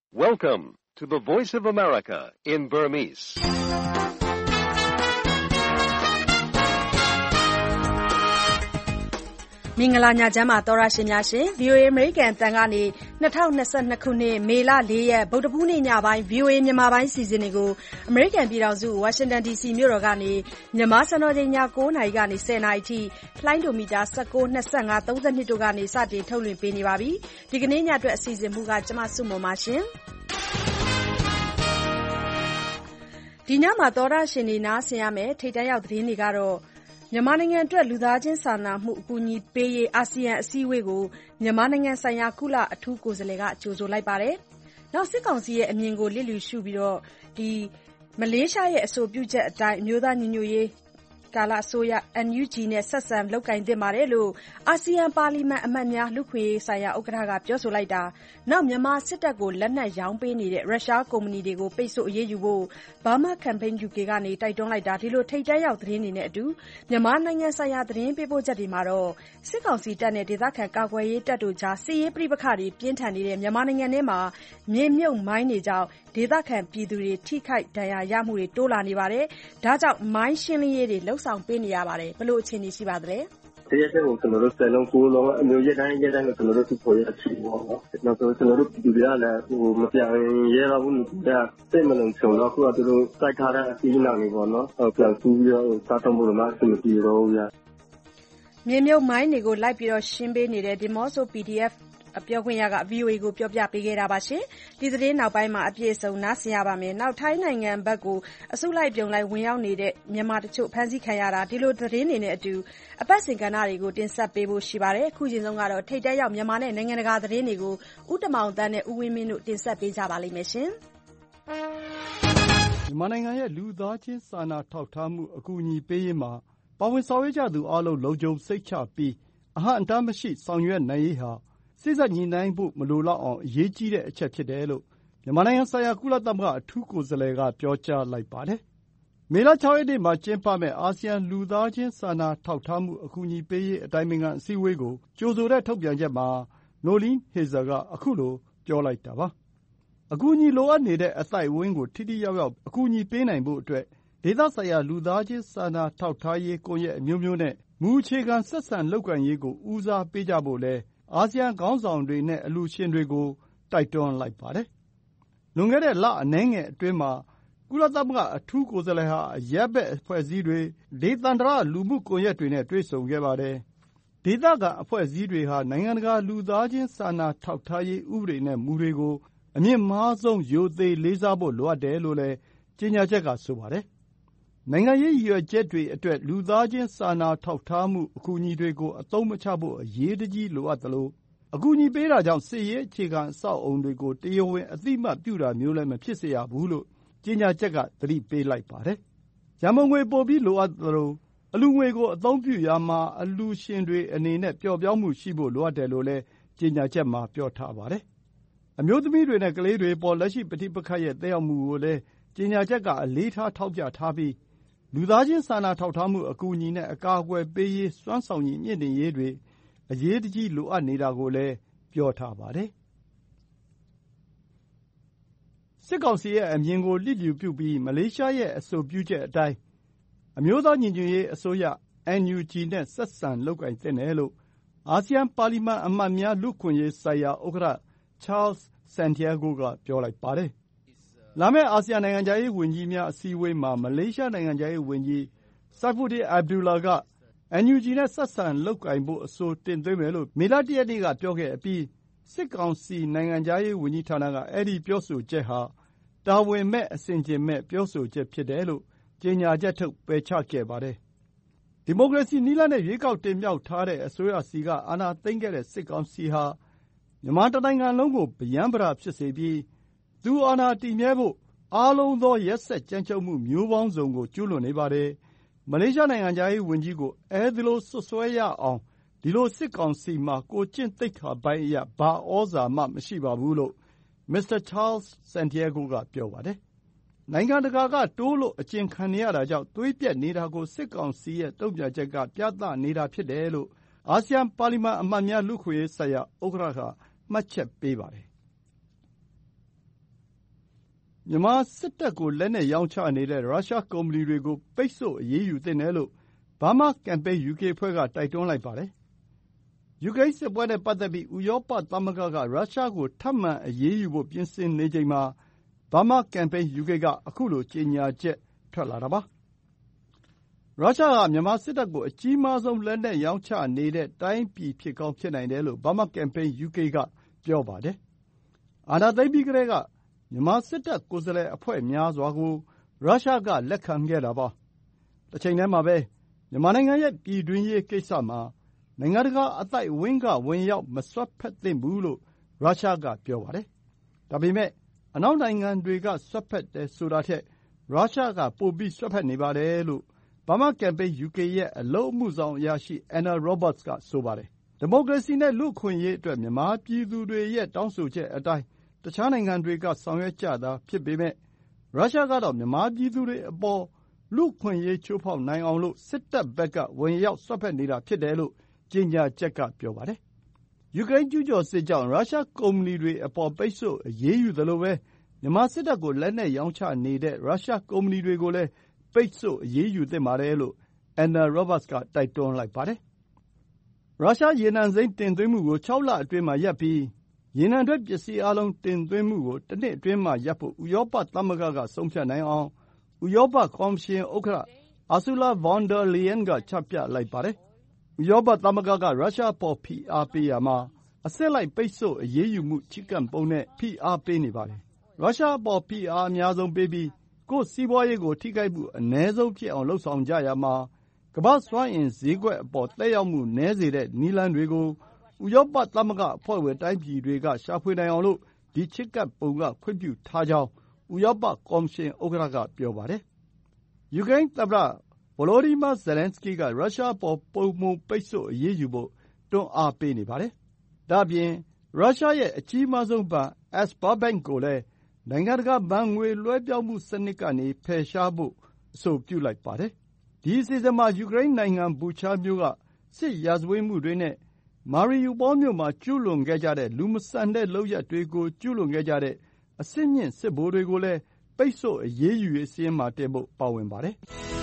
Welcome to the Voice of America in Burmese. ။မင်္ဂလာညချမ်းပါသောရရှင်များရှင် VOA American တန်ကနေ2022ခုနှစ်မေလ4ရက်ဗုဒ္ဓဘူးနေ့ညပိုင်း VOA မြန်မာပိုင်းစီစဉ်တွေကို American ပြည်ထောင်စု Washington DC မြို့တော်ကနေမြန်မာစံတော်ချိန်ည9:00 နာရီကနေ10:00 နာရီထိလှိုင်းဒိုမီတာ19 25 32တို့ကနေစတင်ထုတ်လွှင့်ပေးနေပါပြီ။ဒီကနေ့ညအတွက်အစီအစဉ်မှုကကျမစုမွန်ပါရှင်။ဒီညမှာသောရရှင်တွေနားဆင်ရမယ်ထိပ်တန်းရောက်သတင်းတွေကတော့မြန်မာနိုင်ငံအတွက်လူသားချင်းစာနာမှုအကူအညီပေးရေးအာဆီယံအစည်းအဝေးကိုမြန်မာနိုင်ငံဆိုင်ရာကုလအထူးကိုယ်စားလှယ်ကကြိုဆိုလိုက်ပါတယ်။နောက်စစ်ကောင်စီရဲ့အမြင်ကိုလစ်လျူရှုပြီးမလေးရှားရဲ့အဆိုပြုချက်အတိုင်းအမျိုးသားညီညွတ်ရေးကာလအစိုးရ NUG နဲ့ဆက်ဆံလုပ်ကိုင်သင့်ပါတယ်လို့အာဆီယံပါလီမန်အမတ်များလူ့ခွင့်ရေးဆိုင်ရာဥက္ကဋ္ဌကပြောဆိုလိုက်တာ။နောက်မြန်မာစစ်တပ်ကိုလက်နက်ရောင်းပေးနေတဲ့ရုရှားကုမ္ပဏီတွေကိုပိတ်ဆို့အရေးယူဖို့ Burma Campaign UK ကနေတိုက်တွန်းလိုက်တာဒီလိုထိပ်တန်းရောက်သတင်းတွေနဲ့အတူမြန်မာနိုင်ငံဆိုင်ရာသတင်းပေးပို့ချက်တွေမှာတော့စစ်ကောင်စီတပ်နဲ့ဒေသခံကာကွယ်ရေးတပ်တို့ကြားစစ်ရေးပဋိပက္ခတွေပြင်းထန်နေတဲ့မြန်မာနိုင်ငံထဲမှာမြေမြုပ်မိုင်းတွေကြောင့်ဒေသခံပြည်သူတွေထိခိုက်ဒဏ်ရာရမှုတွေတိုးလာနေပါတယ်။ဒါကြောင့်မိုင်းရှင်းလင်းရေးတွေလှုပ်ဆောင်ပေးနေရပါတယ်။ဘယ်လိုအခြေအနေရှိပါသလဲ။တရားချက်ကိုကျွန်တော်တို့စံလုံးကိုလုံးအမျိုးရက်တိုင်းကိုကျွန်တော်တို့သူ့ပေါ်ရအချီပေါ့နော်။နောက်ဆိုကျွန်တော်တို့ပြည်သူတွေကလည်းမပြောင်းရဲတော့ဘူးလူတွေကစိတ်မလုံခြုံတော့ခုကသူတို့စိုက်ထားတဲ့အစီအနောက်တွေပေါ့နော်။ပြန်ကူးပြီးတော့စားတော့လို့မှအဆင်မပြေတော့ဘူးဗျ။မြေမြုပ်မိုင်းတွေကိုလိုက်ပြီးတော့ရှင်းပေးနေတဲ့ဒီမော့ဆို PDFပြောခွင့်ရက VOA ကိုပြောပြပေးခဲ့တာပါရှင်။ဒီသတင်းနောက်ပိုင်းမှာအပြည့်အစုံနားဆင်ရပါမယ်။နောက်ထိုင်းနိုင်ငံဘက်ကိုအစုလိုက်ပြုံလိုက်ဝင်ရောက်နေတဲ့မြန်မာတချို့ဖမ်းဆီးခံရတာဒီလိုသတင်းတွေနဲ့အတူအပတ်စဉ်ကဏ္ဍတွေကိုတင်ဆက်ပေးဖို့ရှိပါတယ်။အခုချိန်ဆုံးကတော့ထိပ်တန်းရောက်မြန်မာနဲ့နိုင်ငံတကာသတင်းတွေကိုဦးတမောင်တန်းနဲ့ဦးဝင်းမင်းတို့တင်ဆက်ပေးကြပါလိမ့်မယ်ရှင်။မြန်မာနိုင်ငံရဲ့လူသားချင်းစာနာထောက်ထားမှုအကူအညီပေးရေးမှာပါဝင်ဆောင်ရွက်ကြသူအားလုံးလုံခြုံစိတ်ချပြီးအဟန့်အတားမရှိဆောင်ရွက်နိုင်ရေးဟာစေ့စပ်ညှိနှိုင်းဖို့မလိုလောက်အောင်အရေးကြီးတဲ့အချက်ဖြစ်တယ်လို့မြန်မာနိုင်ငံဆိုင်ရာကုလသမဂ္ဂအထူးကိုယ်စားလှယ်ကပြောကြားလိုက်ပါတယ်။မေလ6 ရက်နေ့မှာကျင်းပမယ့်အာဆီယံလူသားချင်းစာနာထောက်ထားမှုအကူအညီပေးရေးအတိုင်ပင်ခံအစည်းအဝေးကိုကြိုဆိုတဲ့ထုတ်ပြန်ချက်မှာ Noeleen Heyzer ကအခုလိုပြောလိုက်တာပါ။အကူအညီလိုအပ်နေတဲ့အသိုက်အဝန်းကိုထိထိရောက်ရောက်အကူအညီပေးနိုင်ဖို့အတွက်ဒေသဆိုင်ရာလူသားချင်းစာနာထောက်ထားရေးကွန်ရက်အမျိုးမျိုးနဲ့မူအခြေခံဆက်ဆံလုပ်ကိုင်ရေးကိုဦးစားပေးကြဖို့လည်းအာဆီယံခေါင်းဆောင်တွေနဲ့အလှူရှင်တွေကိုတိုက်တွန်းလိုက်ပါတယ်။လွန်ခဲ့တဲ့လအနည်းငယ်အတွင်းမှာကုလသမဂ္ဂအထူးကိုယ်စားလှယ်ဟာအရပ်ဘက်အဖွဲ့အစည်းတွေဒေသန္တရလူမှုကွန်ရက်တွေနဲ့တွေ့ဆုံခဲ့ပါတယ်။ဒေသခံအဖွဲ့အစည်းတွေဟာနိုင်ငံတကာလူသားချင်းစာနာထောက်ထားရေးဥပဒေနဲ့မူတွေကိုအမြင့်မားဆုံးရိုသေလေးစားဖို့လိုအပ်တယ်လို့လည်းကြေညာချက်ကဆိုပါတယ်။နိုင်ငံရေးရည်ရွယ်ချက်တွေအတွက်လူသားချင်းစာနာထောက်ထားမှုအကူအညီတွေကိုအသုံးမချဖို့အရေးတကြီးလိုအပ်သလိုအကူအညီပေးတာကြောင့်စစ်ရေးအခြေခံအဆောက်အအုံတွေကိုတရားဝင်အသိအမှတ်ပြုတာမျိုးလည်းမဖြစ်စေရဘူးလို့ကြေညာချက်ကသတိပေးလိုက်ပါတယ်။ရန်ပုံငွေပိုပြီးလိုအပ်သလိုအလှူငွေကိုအသုံးပြုရာမှာအလှူရှင်တွေအနေနဲ့ပျော့ပျောင်းမှုရှိဖို့လိုအပ်တယ်လို့လည်းကြေညာချက်မှာပြောထားပါတယ်။အမျိုးသမီးတွေနဲ့ကလေးတွေပေါ်လက်ရှိပဋိပက္ခရဲ့သက်ရောက်မှုကိုလည်းကြေညာချက်ကအလေးထားထောက်ပြထားပြီးလူသားချင်းစာနာထောက်ထားမှုအကူအညီနဲ့အကာအကွယ်ပေးရေးစွမ်းဆောင်ရည်မြှင့်တင်ရေးတွေအရေးတကြီးလိုအပ်နေတာကိုလည်းပြောထားပါတယ်။စစ်ကောင်စီရဲ့အမြင်ကိုလစ်လျူပြုပြီးမလေးရှားရဲ့အဆိုပြုချက်အတိုင်းအမျိုးသားညီညွတ်ရေးအစိုးရ NUG နဲ့ဆက်ဆံလုပ်ကိုင်သင့်တယ်လို့အာဆီယံပါလီမန်အမတ်များလူ့အခွင့်အရေးဆိုင်ရာဥက္ကဋ္ဌ Charles Santiago ကပြောလိုက်ပါတယ်။လာမယ့်အာဆီယံနိုင်ငံခြားရေးဝန်ကြီးများအစည်းအဝေးမှာမလေးရှားနိုင်ငံခြားရေးဝန်ကြီး Saifuddin Abdullah က NUG နဲ့ဆက်ဆံလုပ်ကိုင်ဖို့အဆိုတင်သွင်းမယ်လို့မေလ1 ရက်နေ့ကပြောခဲ့အပြီးစစ်ကောင်စီနိုင်ငံခြားရေးဝန်ကြီးဌာနကအဲဒီပြောဆိုချက်ဟာတာဝန်မဲ့အဆင်ခြင်မဲ့ပြောဆိုချက်ဖြစ်တယ်လို့ကြေညာချက်ထုတ်ပယ်ချခဲ့ပါတယ်။ဒီမိုကရေစီနည်းလမ်းနဲ့ရွေးကောက်တင်မြှောက်ထားတဲ့အစိုးရဆီကအာဏာသိမ်းခဲ့တဲ့စစ်ကောင်စီဟာမြန်မာတနိုင်ငံလုံးကိုဗရမ်းဗတာဖြစ်စေပြီးသူအာဏာတည်မြဲဖို့အားလုံးသောရက်စက်ကြမ်းကြုတ်မှုမျိုးပေါင်းစုံကိုကျူးလွန်နေပါတယ်။မလေးရှားနိုင်ငံခြားရေးဝန်ကြီးကိုအဲဒီလိုစွပ်စွဲရအောင်ဒီလိုစစ်ကောင်စီမှာကိုယ်ကျင့်သိက္ခာပိုင်းအရဘာဩဇာမှမရှိပါဘူးလို့မစ္စတာ Charles Santiago ကပြောပါတယ်။နိုင်ငံတကာကတိုးလို့အကျဉ်ခံနေရတာကြောင့်သွေးပြက်နေတာကိုစစ်ကောင်စီရဲ့တုံ့ပြန်ချက်ကပြသနေတာဖြစ်တယ်လို့အာဆီယံပါလီမန်အမတ်များလူ့အခွင့်အရေးဆိုင်ရာဥက္ကဋ္ဌကမှတ်ချက်ပေးပါတယ်။မြန်မာစစ်တပ်ကိုလက်နက်ရောင်းချနေတဲ့ရုရှားကုမ္ပဏီတွေကိုပိတ်ဆို့အရေးယူသင့်တယ်လို့ Burma Campaign UK အဖွဲ့ကတိုက်တွန်းလိုက်ပါတယ်။ ယူကရိန်းစစ်ပွဲနဲ့ပတ်သက်ပြီး ဥရောပသမဂ္ဂကရုရှားကိုထပ်မံအရေးယူဖို့ပြင်ဆင်နေချိန်မှာ Burma Campaign UK ကခုလိုကြေညာချက်ထွက်လာတာပါ။ ရုရှားဟာမြန်မာစစ်တပ်ကိုအကြီးမားဆုံးလက်နက်ရောင်းချနေတဲ့တိုင်းပြည်ဖြစ်ကောင်းဖြစ်နိုင်တယ်လို့ Burma Campaign UK ကပြောပါတယ်။ အာဏာသိမ်းပြီးကတည်းကမြန်မာစစ်တပ်ကိုယ်စားလှယ်အဖွဲ့များစွာကိုရုရှားကလက်ခံခဲ့တာပါ။ တချိန်တည်းမှာပဲမြန်မာနိုင်ငံရဲ့ပြည်တွင်းရေးကိစ္စမှာနိုင်ငံတကာအသိုက်အဝန်းကဝင်ရောက်မစွက်ဖက်သင့်ဘူးလို့ရုရှားကပြောပါတယ်။ ဒါပေမဲ့အနောက်နိုင်ငံတွေကစွက်ဖက်တယ်ဆိုတာထက်ရုရှားကပိုပြီးစွက်ဖက်နေပါတယ်လို့ Burma Campaign UK ရဲ့အလုပ်အမှုဆောင်အရာရှိ Anna Roberts ကဆိုပါတယ်။ ဒီမိုကရေစီနဲ့လူ့အခွင့်အရေးအတွက်မြန်မာပြည်သူတွေရဲ့တောင်းဆိုချက်အတိုင်းတခြားနိုင်ငံတွေကဆောင်ရွက်ကြတာဖြစ်ပေမဲ့ရုရှားကတော့မြန်မာပြည်သူတွေအပေါ်လူ့အခွင့်အရေးချိုးဖောက်နိုင်အောင်လို့စစ်တပ်ဘက်ကဝင်ရောက်စွက်ဖက်နေတာဖြစ်တယ်လို့ကြေညာချက်ကပြောပါတယ်။ ယူကရိန်းကျူးကျော်စစ်ကြောင့်ရုရှားကုမ္ပဏီတွေအပေါ်ပိတ်ဆို့အရေးယူသလိုပဲမြန်မာစစ်တပ်ကိုလက်နက်ရောင်းချနေတဲ့ရုရှားကုမ္ပဏီတွေကိုလည်းပိတ်ဆို့အရေးယူသင့်ပါတယ်လို့ Anna Roberts ကတိုက်တွန်းလိုက်ပါတယ်။ ရုရှားရေနံစိမ်းတင်သွင်းမှုကို 6 လအတွင်းမှာရပ်ပြီးရေနံထွက်ပစ္စည်းအားလုံးတင်သွင်းမှုကို1 နှစ်အတွင်းမှာရပ်ဖို့ဥရောပသမဂ္ဂကဆုံးဖြတ်နိုင်အောင်ဥရောပကော်မရှင်ဥက္ကဋ္ဌ Ursula von der Leyen ကချပြလိုက်ပါတယ်။ ဥရောပသမဂ္ဂကရုရှားအပေါ်ဖိအားပေးရာမှာအဆင့်လိုက်ပိတ်ဆို့အရေးယူမှုချဉ်းကပ်ပုံနဲ့ဖိအားပေးနေပါတယ်။ ရုရှားအပေါ်ဖိအားအများဆုံးပေးပြီးကိုယ့်စီးပွါးရေးကိုထိခိုက်မှုအနည်းဆုံးဖြစ်အောင်လုပ်ဆောင်ကြရာမှာကမ္ဘာ့စွမ်းအင်ဈေးကွက်အပေါ်သက်ရောက်မှုနည်းစေတဲ့နည်းလမ်းတွေကိုဥရောပသမဂ္ဂအဖွဲ့ဝင်တိုင်းပြည်တွေကရှာဖွေနိုင်အောင်လို့ဒီချဉ်းကပ်ပုံကခွင့်ပြုထားကြောင်းဥရောပကော်မရှင်ဥက္ကဋ္ဌကပြောပါတယ်။ ယူကရိန်းသမ္မတ Volodymyr Zelenskyy ကရုရှားအပေါ်ပိုမိုပိတ်ဆို့အရေးယူဖို့တွန်းအားပေးနေပါတယ်။ ဒါ့အပြင်ရုရှားရဲ့အကြီးမားဆုံးဘဏ် Sberbank ကိုလည်းနိုင်ငံတကာဘဏ်ငွေလွှဲပြောင်းမှုစနစ်ကနေဖယ်ရှားဖို့အဆိုပြုလိုက်ပါတယ်။ ဒီအစီအစဉ်မှာယူကရိန်းနိုင်ငံဘူချားမြို့ကစစ်ရာဇဝတ်မှုတွေနဲ့ Mariupol မြို့မှာကျူးလွန်ခဲ့ကြတဲ့လူမဆန်တဲ့လုပ်ရပ်တွေကိုကျူးလွန်ခဲ့ကြတဲ့အဆင့်မြင့်စစ်ဗိုလ်တွေကိုလည်းပိတ်ဆို့အရေးယူရေးစာရင်းမှာတင်ဖို့ပါဝင်ပါတယ်။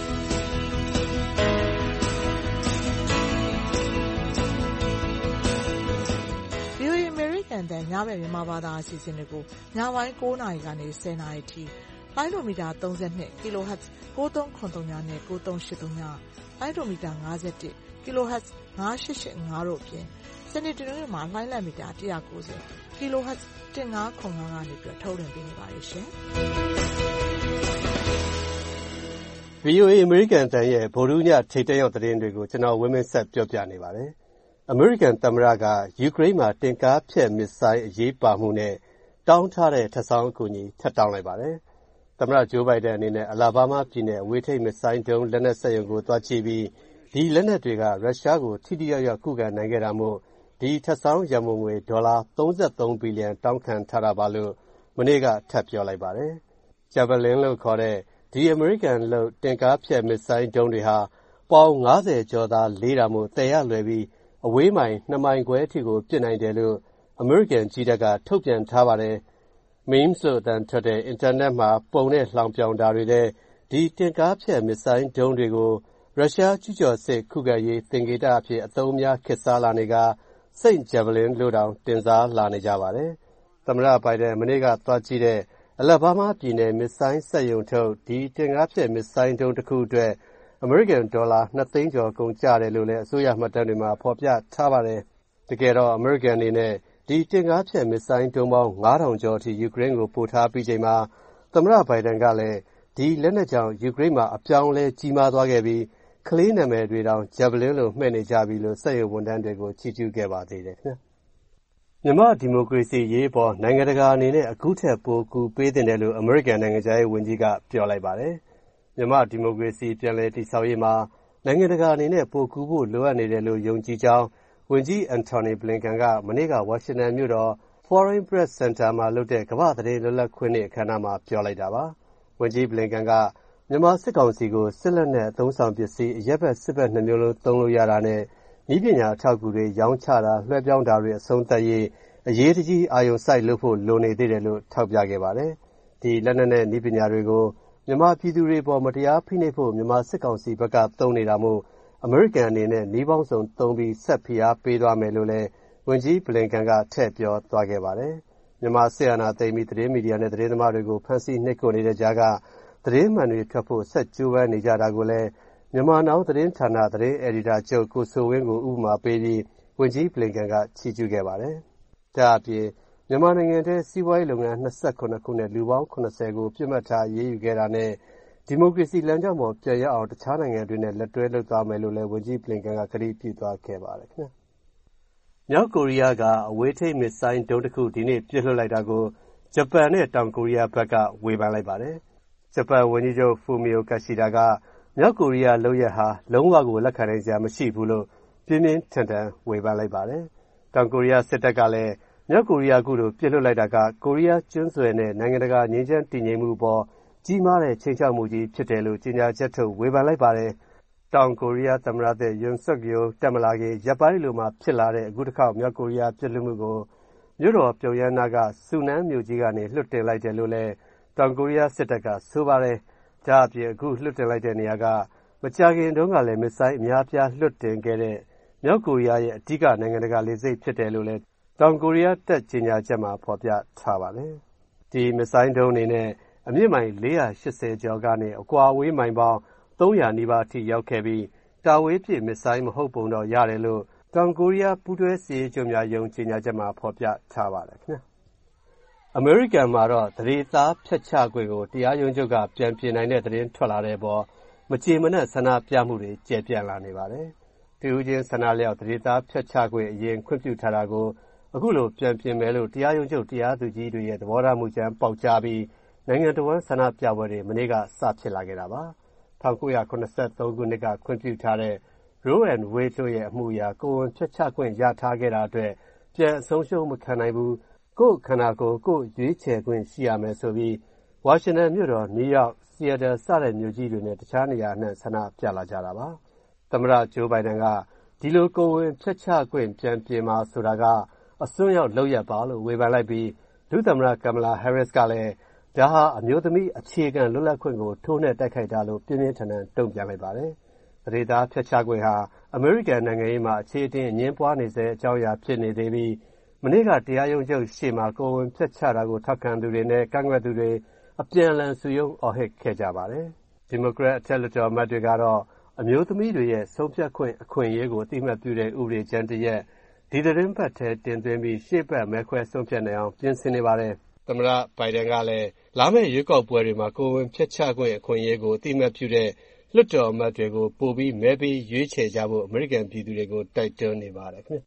VOA အမေရိကန်တန်ညဘက်မြန်မာဘာသာအစီအစဉ်တွေကိုညပိုင်း9 နာရီကနေ10 နာရီထိလိုင်းဒိုမီတာ32 kHz 9373နဲ့9383ညလိုင်းဒိုမီတာ51 kHz 9885တို့အပြင်စနေတနင်္ဂနွေမှာလိုင်းလံမီတာ190 kHz 1505ကနေထုတ်လွှင့်ပေးနေပါတယ်ရှင်။ VOA အမေရိကန်တန်ရဲ့ဗုဒ္ဓညထိပ်တန်းရောက်သတင်းတွေကိုကျွန်တော်ဝင်းမင်းဆက်ပြောပြနေပါတယ်။ အမေရိကန်သမ္မတကယူကရိန်းမှာတင်ကားဖျက်မစ်ဆိုင်းအရေးပါမှုနဲ့တောင်းထားတဲ့ထပ်ဆောင်းအကူအညီထပ်တောင်းလိုက်ပါတယ်။သမ္မတဂျိုးဘိုင်ဒန်အနေနဲ့အလာဘားမားပြည်နယ်အဝေးထိန်းမစ်ဆိုင်းဒုံးလက်နက်စက်ရုံကိုသွားကြည့်ပြီးဒီလက်နက်တွေကရုရှားကိုထိထိရောက်ရောက်ခုခံနိုင်ခဲ့တာမို့ဒီထပ်ဆောင်းရန်ပုံငွေဒေါ်လာ33ဘီလီယံတောင်းခံထားတာပါလို့မနေ့ကထပ်ပြောလိုက်ပါတယ်။ Javelin လို့ခေါ်တဲ့ဒီအမေရိကန်လုပ်တင်ကားဖျက်မစ်ဆိုင်းဒုံးတွေဟာပေါင်50ကျော်သာလေးတာမို့သယ်ရလွယ်ပြီးအဝေးမိုင်2မိုင်ခွဲအထိကိုပစ်နိုင်တယ်လို့အမေရိကန်ကြည်းတပ်ကထုတ်ပြန်ထားပါတယ်။ Memes လို့အသံထွက်တဲ့အင်တာနက်မှာပုံနဲ့လှောင်ပြောင်တာတွေထဲဒီတင်ကားဖျက်မစ်ဆိုင်းဒုံးတွေကိုရုရှားကျူးကျော်စစ်ခုခံရေးသင်္ကေတအဖြစ်အသုံးများခေတ်စားလာနေကSaint Javelin လို့တောင်တင်စားလာနေကြပါတယ်။သမ္မတဘိုင်ဒန်မနေ့ကသွားကြည့်တဲ့အလာဘားမားပြည်နယ်မစ်ဆိုင်းစက်ရုံထုတ်ဒီတင်ကားဖျက်မစ်ဆိုင်းဒုံးတစ်ခုအတွက်အမေရိကန်ဒေါ်လာ2သိန်းကျော်ကုန်ကျတယ်လို့လည်းအစိုးရမှတ်တမ်းတွေမှာဖော်ပြထားပါတယ်။တကယ်တော့အမေရိကန်အနေနဲ့ဒီတင်ကားဖျက်မစ်ဆိုင်းဒုံးပေါင်း9000ကျော်အထိယူကရိန်းကိုပို့ထားပြီးချိန်မှာသမ္မတဘိုင်ဒန်ကလည်းဒီလက်နက်ကြောင့်ယူကရိန်းမှာအပြောင်းလဲကြီးမားသွားခဲ့ပြီးကလေးနာမည်တွေတောင် Javelin လို့မှဲ့နေကြပြီလို့စက်ရုံဝန်ထမ်းတွေကိုချီးကျူးခဲ့ပါသေးတယ်ခင်ဗျာမြန်မာဒီမိုကရေစီရေးပေါ်နိုင်ငံတကာအနေနဲ့အခုထက်ပိုကူပေးသင့်တယ်လို့အမေရိကန်နိုင်ငံခြားရေးဝန်ကြီးကပြောလိုက်ပါတယ်။မြန်မာဒီမိုကရေစီပြန်လည်တည်ဆောက်ရေးမှာနိုင်ငံတကာအနေနဲ့ပိုကူဖို့လိုအပ်နေတယ်လို့ယုံကြည်ကြောင်းဝန်ကြီး Antony Blinken ကမနေ့ကဝါရှင်တန်မြို့တော် Foreign Press Center မှာလုပ်တဲ့ကမ္ဘာ့သတင်းလွတ်လပ်ခွင့်နေ့အခမ်းအနားမှာပြောလိုက်တာပါ။ဝန်ကြီး Blinken ကမြန်မာစစ်ကောင်စီကိုစစ်လက်နက်အသုံးဆောင်ပစ္စည်းအရပ်ဘက်စစ်ဘက်နှမျိုးလုံးသုံးလို့ရတာနဲ့နည်းပညာအထောက်အကူတွေရောင်းချတာလွှဲပြောင်းတာတွေအဆုံးသတ်ရေးအရေးတကြီးအာရုံစိုက်လုပ်ဖို့လိုနေသေးတယ်လို့ထောက်ပြခဲ့ပါတယ်။ဒီလက်နက်နဲ့နည်းပညာတွေကိုမြန်မာပြည်သူတွေပေါ်မတရားဖိနှိပ်ဖို့မြန်မာစစ်ကောင်စီဘက်ကသုံးနေတာမို့အမေရိကန်အနေနဲ့နည်းပေါင်းစုံသုံးပြီးဆက်ဖိအားပေးသွားမယ်လို့လည်းဝန်ကြီးဘလင်ကန်ကထည့်ပြောသွားခဲ့ပါတယ်။မြန်မာစစ်အာဏာသိမ်းပြီးသတင်းမီဒီယာနဲ့သတင်းသမားတွေကိုဖမ်းဆီးနှိပ်ကွပ်နေတဲ့ကြားကသတင်းမှန်တွေထွက်ဖို့ဆက်ကြိုးပမ်းနေကြတာကိုလည်းမြန်မာနောင်သတင်းဌာနသတင်းအယ်ဒီတာချုပ်ကိုစိုးဝင်းကိုဥပမာပေးပြီးဝန်ကြီးဘလင်ကန်ကချီးကျူးခဲ့ပါတယ်။ဒါ့အပြင်မြန်မာနိုင်ငံထဲစီးပွားရေးလုပ်ငန်း28ခုနဲ့လူပေါင်း80ကိုပြစ်မှတ်ထားရေးယူခဲ့တာနဲ့ဒီမိုကရေစီလမ်းကြောင်းပေါ်ပြန်ရောက်အောင်တခြားနိုင်ငံတွေနဲ့လက်တွဲလုပ်သွားမယ်လို့လည်းဝန်ကြီးဘလင်ကန်ကကတိပြုသွားခဲ့ပါတယ်ခင်ဗျာ။မြောက်ကိုရီးယားကအဝေးထိန်းမစ်ဆိုင်းဒုံးတစ်ခုဒီနေ့ပစ်လွှတ်လိုက်တာကိုဂျပန်နဲ့တောင်ကိုရီးယားဘက်ကဝေဖန်လိုက်ပါတယ်။ဂျပန်ဝန်ကြီးချုပ်ဖူမီယိုကရှိဒါကမြောက်ကိုရီးယားလုပ်ရက်ဟာလုံးဝကိုလက်ခံနိုင်စရာမရှိဘူးလို့ပြင်းပြင်းထန်ထန်ဝေဖန်လိုက်ပါတယ်။တောင်ကိုရီးယားစစ်တပ်ကလည်းမြောက်ကိုရီးယားအခုလိုပြစ်လွှတ်လိုက်တာကကိုရီးယားကျွန်းဆွယ်နဲ့နိုင်ငံတကာငြိမ်းချမ်းတည်ငြိမ်မှုအပေါ်ကြီးမားတဲ့ခြိမ်းခြောက်မှုကြီးဖြစ်တယ်လို့ကြေညာချက်ထုတ်ဝေဖန်လိုက်ပါတယ်။တောင်ကိုရီးယားသမ္မတသစ်ယွန်ဆွတ်ယိုတက်မလာခင်ရပ်ပိုင်းလိုမှဖြစ်လာတဲ့အခုတစ်ခေါက်မြောက်ကိုရီးယားပြစ်လွှတ်မှုကိုမြို့တော်ပြုံယမ်းနာကဆူနန်းမြို့ကြီးကနေလွှတ်တင်လိုက်တယ်လို့လည်းတောင်ကိုရီးယားစစ်တပ်ကဆိုပါတယ်။ဒါအပြင်အခုလွှတ်တင်လိုက်တဲ့နေရာကမကြာခင်တုန်းကလည်းမစ်ဆိုင်းအများပြားလွှတ်တင်ခဲ့တဲ့မြောက်ကိုရီးယားရဲ့အဓိကနိုင်ငံတကာလေဆိပ်ဖြစ်တယ်လို့လည်းတောင်ကိုရီးယားတပ်ကြေညာချက်မှာဖော်ပြထားပါတယ်။ဒီမစ်ဆိုင်းဒုံးအနေနဲ့အမြင့်မိုင်480ကျော်ကနေအကွာအဝေးမိုင်ပေါင်း300နီးပါးအထိရောက်ခဲ့ပြီးတာဝေးပစ်မစ်ဆိုင်းမဟုတ်ပုံတော့ရတယ်လို့တောင်ကိုရီးယားပူးတွဲစစ်ရေးချုပ်များယုံကြေညာချက်မှာဖော်ပြထားပါတယ်ခင်ဗျာ။အမေရိကန်မှာတော့သတိသားဖျက်ချခွင့်ကိုတရားရုံးချုပ်ကပြန်ပြင်နိုင်တဲ့သတင်းထွက်လာတဲ့အပေါ်မကြေမနက်ဆန္ဒပြမှုတွေကျယ်ပြန့်လာနေပါတယ်။တဦးချင်းဆန္ဒလျောက်သတိသားဖျက်ချခွင့်အရင်ခွင့်ပြုထားတာကိုအခုလိုပြန်ပြင်မယ်လို့တရားရုံးချုပ်တရားသူကြီးတွေရဲ့သဘောထားမူကြမ်းပေါက်ကြားပြီးနိုင်ငံတော်ဝန်ဆန္ဒပြပွဲတွေမနေ့ကစဖြစ်လာခဲ့တာပါ။1983ခုနှစ်ကခွင့်ပြုထားတဲ့ Roe and Wade တို့ရဲ့အမှုအရာကိုယ်ဝန်ဖျက်ချခွင့်ရထားခဲ့တာအတွက်ပြန်အဆုံးရှုံးမခံနိုင်ဘူး။ကိုယ့်ခန္ဓာကိုယ်ကိုယ်ရွေးချယ်ခွင့်ရှိရမယ်ဆိုပြီးဝါရှင်တန်မြို့တော်နယူးယောက်ဆီယက်တစတဲ့မြို့ကြီးတွေနဲ့တခြားနေရာနဲ့ဆန္ဒပြလာကြတာပါ။သမ္မတဂျိုးဘိုင်ဒန်ကဒီလိုကိုယ်ဝန်ဖျက်ချခွင့်ပြန်ပြင်မှာဆိုတာကအစွန်းရောက်လုပ်ရပ်ပါလို့ဝေဖန်လိုက်ပြီးဒုသမ္မတကမ်မလာဟဲရစ်ကလည်းဒါဟာအမျိုးသမီးအခြေခံလွတ်လပ်ခွင့်ကိုထိုးနှက်တိုက်ခိုက်တာလို့ပြင်းပြင်းထန်ထန်တုံ့ပြန်လိုက်ပါတယ်။သတိသားဖျက်ချခွင့်ဟာအမေရိကန်နိုင်ငံရေးမှာအခြေအတင်အငင်းပွားနေစေအကြောင်းအရာဖြစ်နေသေးပြီးမနေ့ကတရားရုံးချုပ်ရှေ့မှာကိုယ်ဝန်ဖျက်ချတာကိုထောက်ခံသူတွေနဲ့ကန့်ကွက်သူတွေအပြန်အလှန်စုရုံးအော်ဟစ်ခဲ့ကြပါတယ်။ဒီမိုကရက်အထက်လွှတ်တော်အမတ်တွေကတော့အမျိုးသမီးတွေရဲ့ဆုံးဖြတ်ခွင့်အခွင့်အရေးကိုအသိအမှတ်ပြုတဲ့ဥပဒေကြမ်းတစ်ရပ်ဒီသတင်းပတ်ထဲတင်သွင်းပြီးရှေ့ပတ်မဲခွဲဆုံးဖြတ်နိုင်အောင်ပြင်ဆင်နေပါတယ်။သမ္မတဘိုင်ဒန်ကလည်းလာမယ့်ရွေးကောက်ပွဲတွေမှာကိုယ်ဝန်ဖျက်ချခွင့်အခွင့်အရေးကိုအသိအမှတ်ပြုတဲ့လွှတ်တော်အမတ်တွေကိုပိုပြီးမဲပေးရွေးချယ်ကြဖို့အမေရိကန်ပြည်သူတွေကိုတိုက်တွန်းနေပါတယ်ခင်ဗျ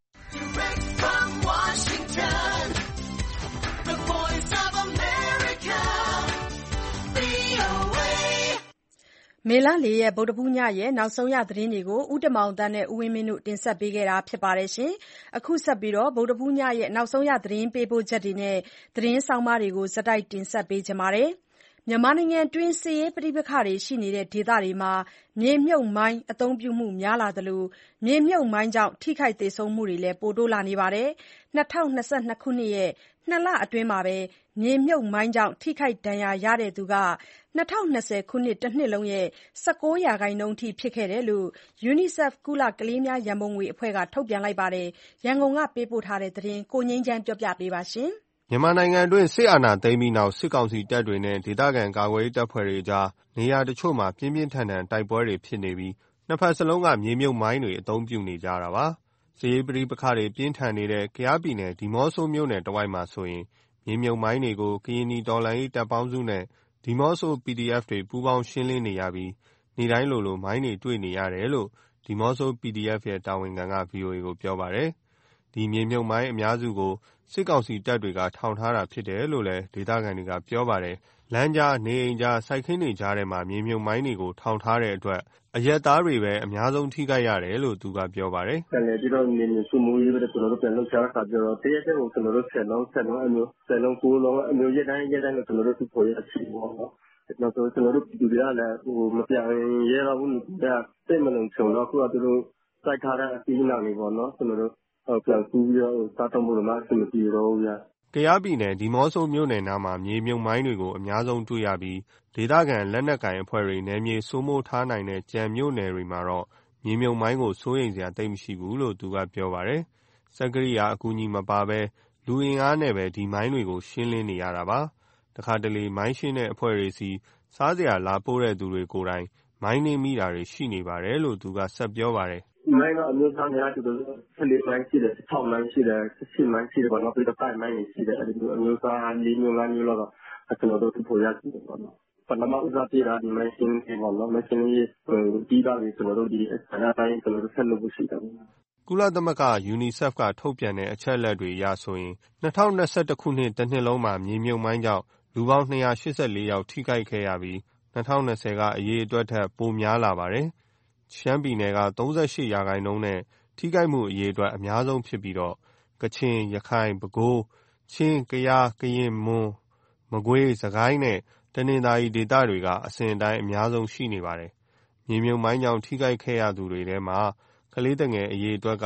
။မေလ4ရက်ဗုဒ္ဓဟူးညရဲ့နောက်ဆုံးရသတင်းတွေကိုဦးတင်မောင်သန်းနဲ့ဦးဝင်းမင်းတို့တင်ဆက်ပေးခဲ့တာဖြစ်ပါတယ်ရှင်။အခုဆက်ပြီးဗုဒ္ဓဟူးညရဲ့နောက်ဆုံးရသတင်းပေးပို့ချက်တွေနဲ့သတင်းဆောင်မတွေကိုဇက်တိုက်တင်ဆက်ပေးကြပါမယ်။မြန်မာနိုင်ငံတွင်းစစ်ရေးပဋိပက္ခတွေရှိနေတဲ့ဒေသတွေမှာမြေမြုပ်မိုင်းအသုံးပြုမှုများလာသလိုမြေမြုပ်မိုင်းကြောင့်ထိခိုက်သေဆုံးမှုတွေလည်းပိုတိုးလာနေပါတယ်။2022ခုနှစ်ရဲ့2လအတွင်းမှာပဲမြေမြုပ်မိုင်းကြောင့်ထိခိုက်ဒဏ်ရာရတဲ့သူက2020ခုနှစ်တစ်နှစ်လုံးရဲ့19%ထိဖြစ်ခဲ့တယ်လို့ UNICEF ကုလကလေးများရန်ပုံငွေအဖွဲ့ကထုတ်ပြန်လိုက်ပါတယ်။ရန်ကုန်ကပေးပို့ထားတဲ့သတင်းကိုငြိမ်းချမ်းပြောပြပေးပါရှင်။မြန်မာနိုင်ငံအတွင်းစစ်အာဏာသိမ်းပြီးနောက်စစ်ကောင်စီတပ်တွေနဲ့ဒေသခံကာကွယ်ရေးတပ်ဖွဲ့တွေကြားနေရာတချို့မှာပြင်းပြင်းထန်ထန်တိုက်ပွဲတွေဖြစ်နေပြီးနှစ်ဖက်စလုံးကမြေမြုပ်မိုင်းတွေအသုံးပြုနေကြတာပါ။စစ်ရေးပဋိပက္ခတွေပြင်းထန်နေတဲ့ကယားပြည်နယ်ဒီမော့ဆိုမြို့နယ်တဝိုက်မှာဆိုရင်မြေမြုပ်မိုင်းတွေကိုကရင်နီတော်လှန်ရေးတပ်ပေါင်းစုနဲ့ဒီမော့ဆို PDF တွေပူးပေါင်းရှင်းလင်းနေရပြီးနေ့တိုင်းလိုမိုင်းတွေတွေ့နေရတယ်လို့ဒီမော့ဆို PDF ရဲ့တာဝန်ခံက VOA ကိုပြောပါတယ်။ဒီမြေမြုပ်မိုင်းအများစုကိုစစ်ကောင်စီတပ်တွေကထောင်ထားတာဖြစ်တယ်လို့လည်းဒေသခံတွေကပြောပါတယ်။လမ်းကြားနေအိမ်ကြားစိုက်ခင်းတွေကြားထဲမှာမြေမြုပ်မိုင်းတွေကိုထောင်ထားတဲ့အတွက်အရက်သားတွေပဲအများဆုံးထိခိုက်ရတယ်လို့သူကပြောပါတယ်။ပြန်လေပြီးတော့နေစုမှုရေးပဲကျွန်တော်တို့ပြန်လုပ်ချတာကြတော့တရက်တည်းကိုကျွန်တော်တို့10လုံးအမျိုး10လုံး9လုံးအမျိုးရက်တိုင်းကိုကျွန်တော်တို့သူ့ပေါ်ရအချီပေါ့နော်။နောက်ဆိုကျွန်တော်တို့ပြည်သူတွေကလည်းမပြောင်းရဲတော့ဘူးကစိတ်မလုံခြုံတော့ခုကသူတို့စိုက်ထားတဲ့အပြီးနောက်နေပေါ့နော်ကျွန်တော်တို့ပြန်ကူးပြီးတော့စားတော့မှုတွေမှအဆင်မပြေတော့ဘူးဗျာကကယားပြည်နယ်ဒီမော့ဆိုမြို့နယ်နားမှာမြေမြုပ်မိုင်းတွေကိုအများဆုံးတွေ့ရပြီးဒေသခံလက်နက်ကိုင်အဖွဲ့တွေနယ်မြေစိုးမိုးထားနိုင်တဲ့ကြံမြို့နယ်တွေမှာတော့မြေမြုပ်မိုင်းကိုစိုးရိမ်စရာသိပ်မရှိဘူးလို့သူကပြောပါတယ်။စက်ကိရိယာအကူအညီမပါဘဲလူအင်အားနဲ့ပဲဒီမိုင်းတွေကိုရှင်းလင်းနေရတာပါ။တခါတလေမိုင်းရှင်းတဲ့အဖွဲ့တွေစီစားစရာလာပို့တဲ့သူတွေကိုယ်တိုင်မိုင်းနှင်းမိတာတွေရှိနေပါတယ်လို့သူကဆက်ပြောပါတယ်။မိုင်းကအမျိုးသားများတို့14မိုင်းရှိတယ်16မိုင်းရှိတယ်17မိုင်းရှိတယ်ပေါ့နော်ပြီးတော့5မိုင်းရှိတယ်အဲဒီအမျိုးသား4မျိုး5မျိုးလောက်ကျွန်တော်တို့ပေါ်ရရှိတယ်ပေါ့နော်ပထမဦးစားပေးတာဒီမိုင်းရှင်းပေါ့နော်မိုင်းရှင်းရေးပြီးတာပြီးကျွန်တော်တို့ဒီအစအတိုင်းကျွန်တော်တို့ဆက်လုပ်ဖို့ရှိတယ်ကုလသမဂ္ဂ UNICEF ကထုတ်ပြန်တဲ့အချက်အလက်တွေအရဆိုရင်2021ခုနှစ်တစ်နှစ်လုံးမှာမြေမြုပ်မိုင်းကြောင့်လူပေါင်း284ယောက်ထိခိုက်ခဲ့ရပြီး2020ကအရေးအတွက်ထက်ပိုများလာပါတယ်။ရှမ်းပြည်နယ်က38%နဲ့ထိခိုက်မှုအရေးအတွက်အများဆုံးဖြစ်ပြီးတော့ကချင်၊ရခိုင်၊ပဲခူး၊ချင်း၊ကယား၊ကရင်၊မွန်၊မကွေး၊စကိုင်းနဲ့တနင်္သာရီဒေသတွေကအစဉ်အတိုင်းအများဆုံးရှိနေပါတယ်။မြေမြုပ်မိုင်းကြောင့်ထိခိုက်ခဲ့ရသူတွေထဲမှာကလေးငယ်အရေးအတွက်က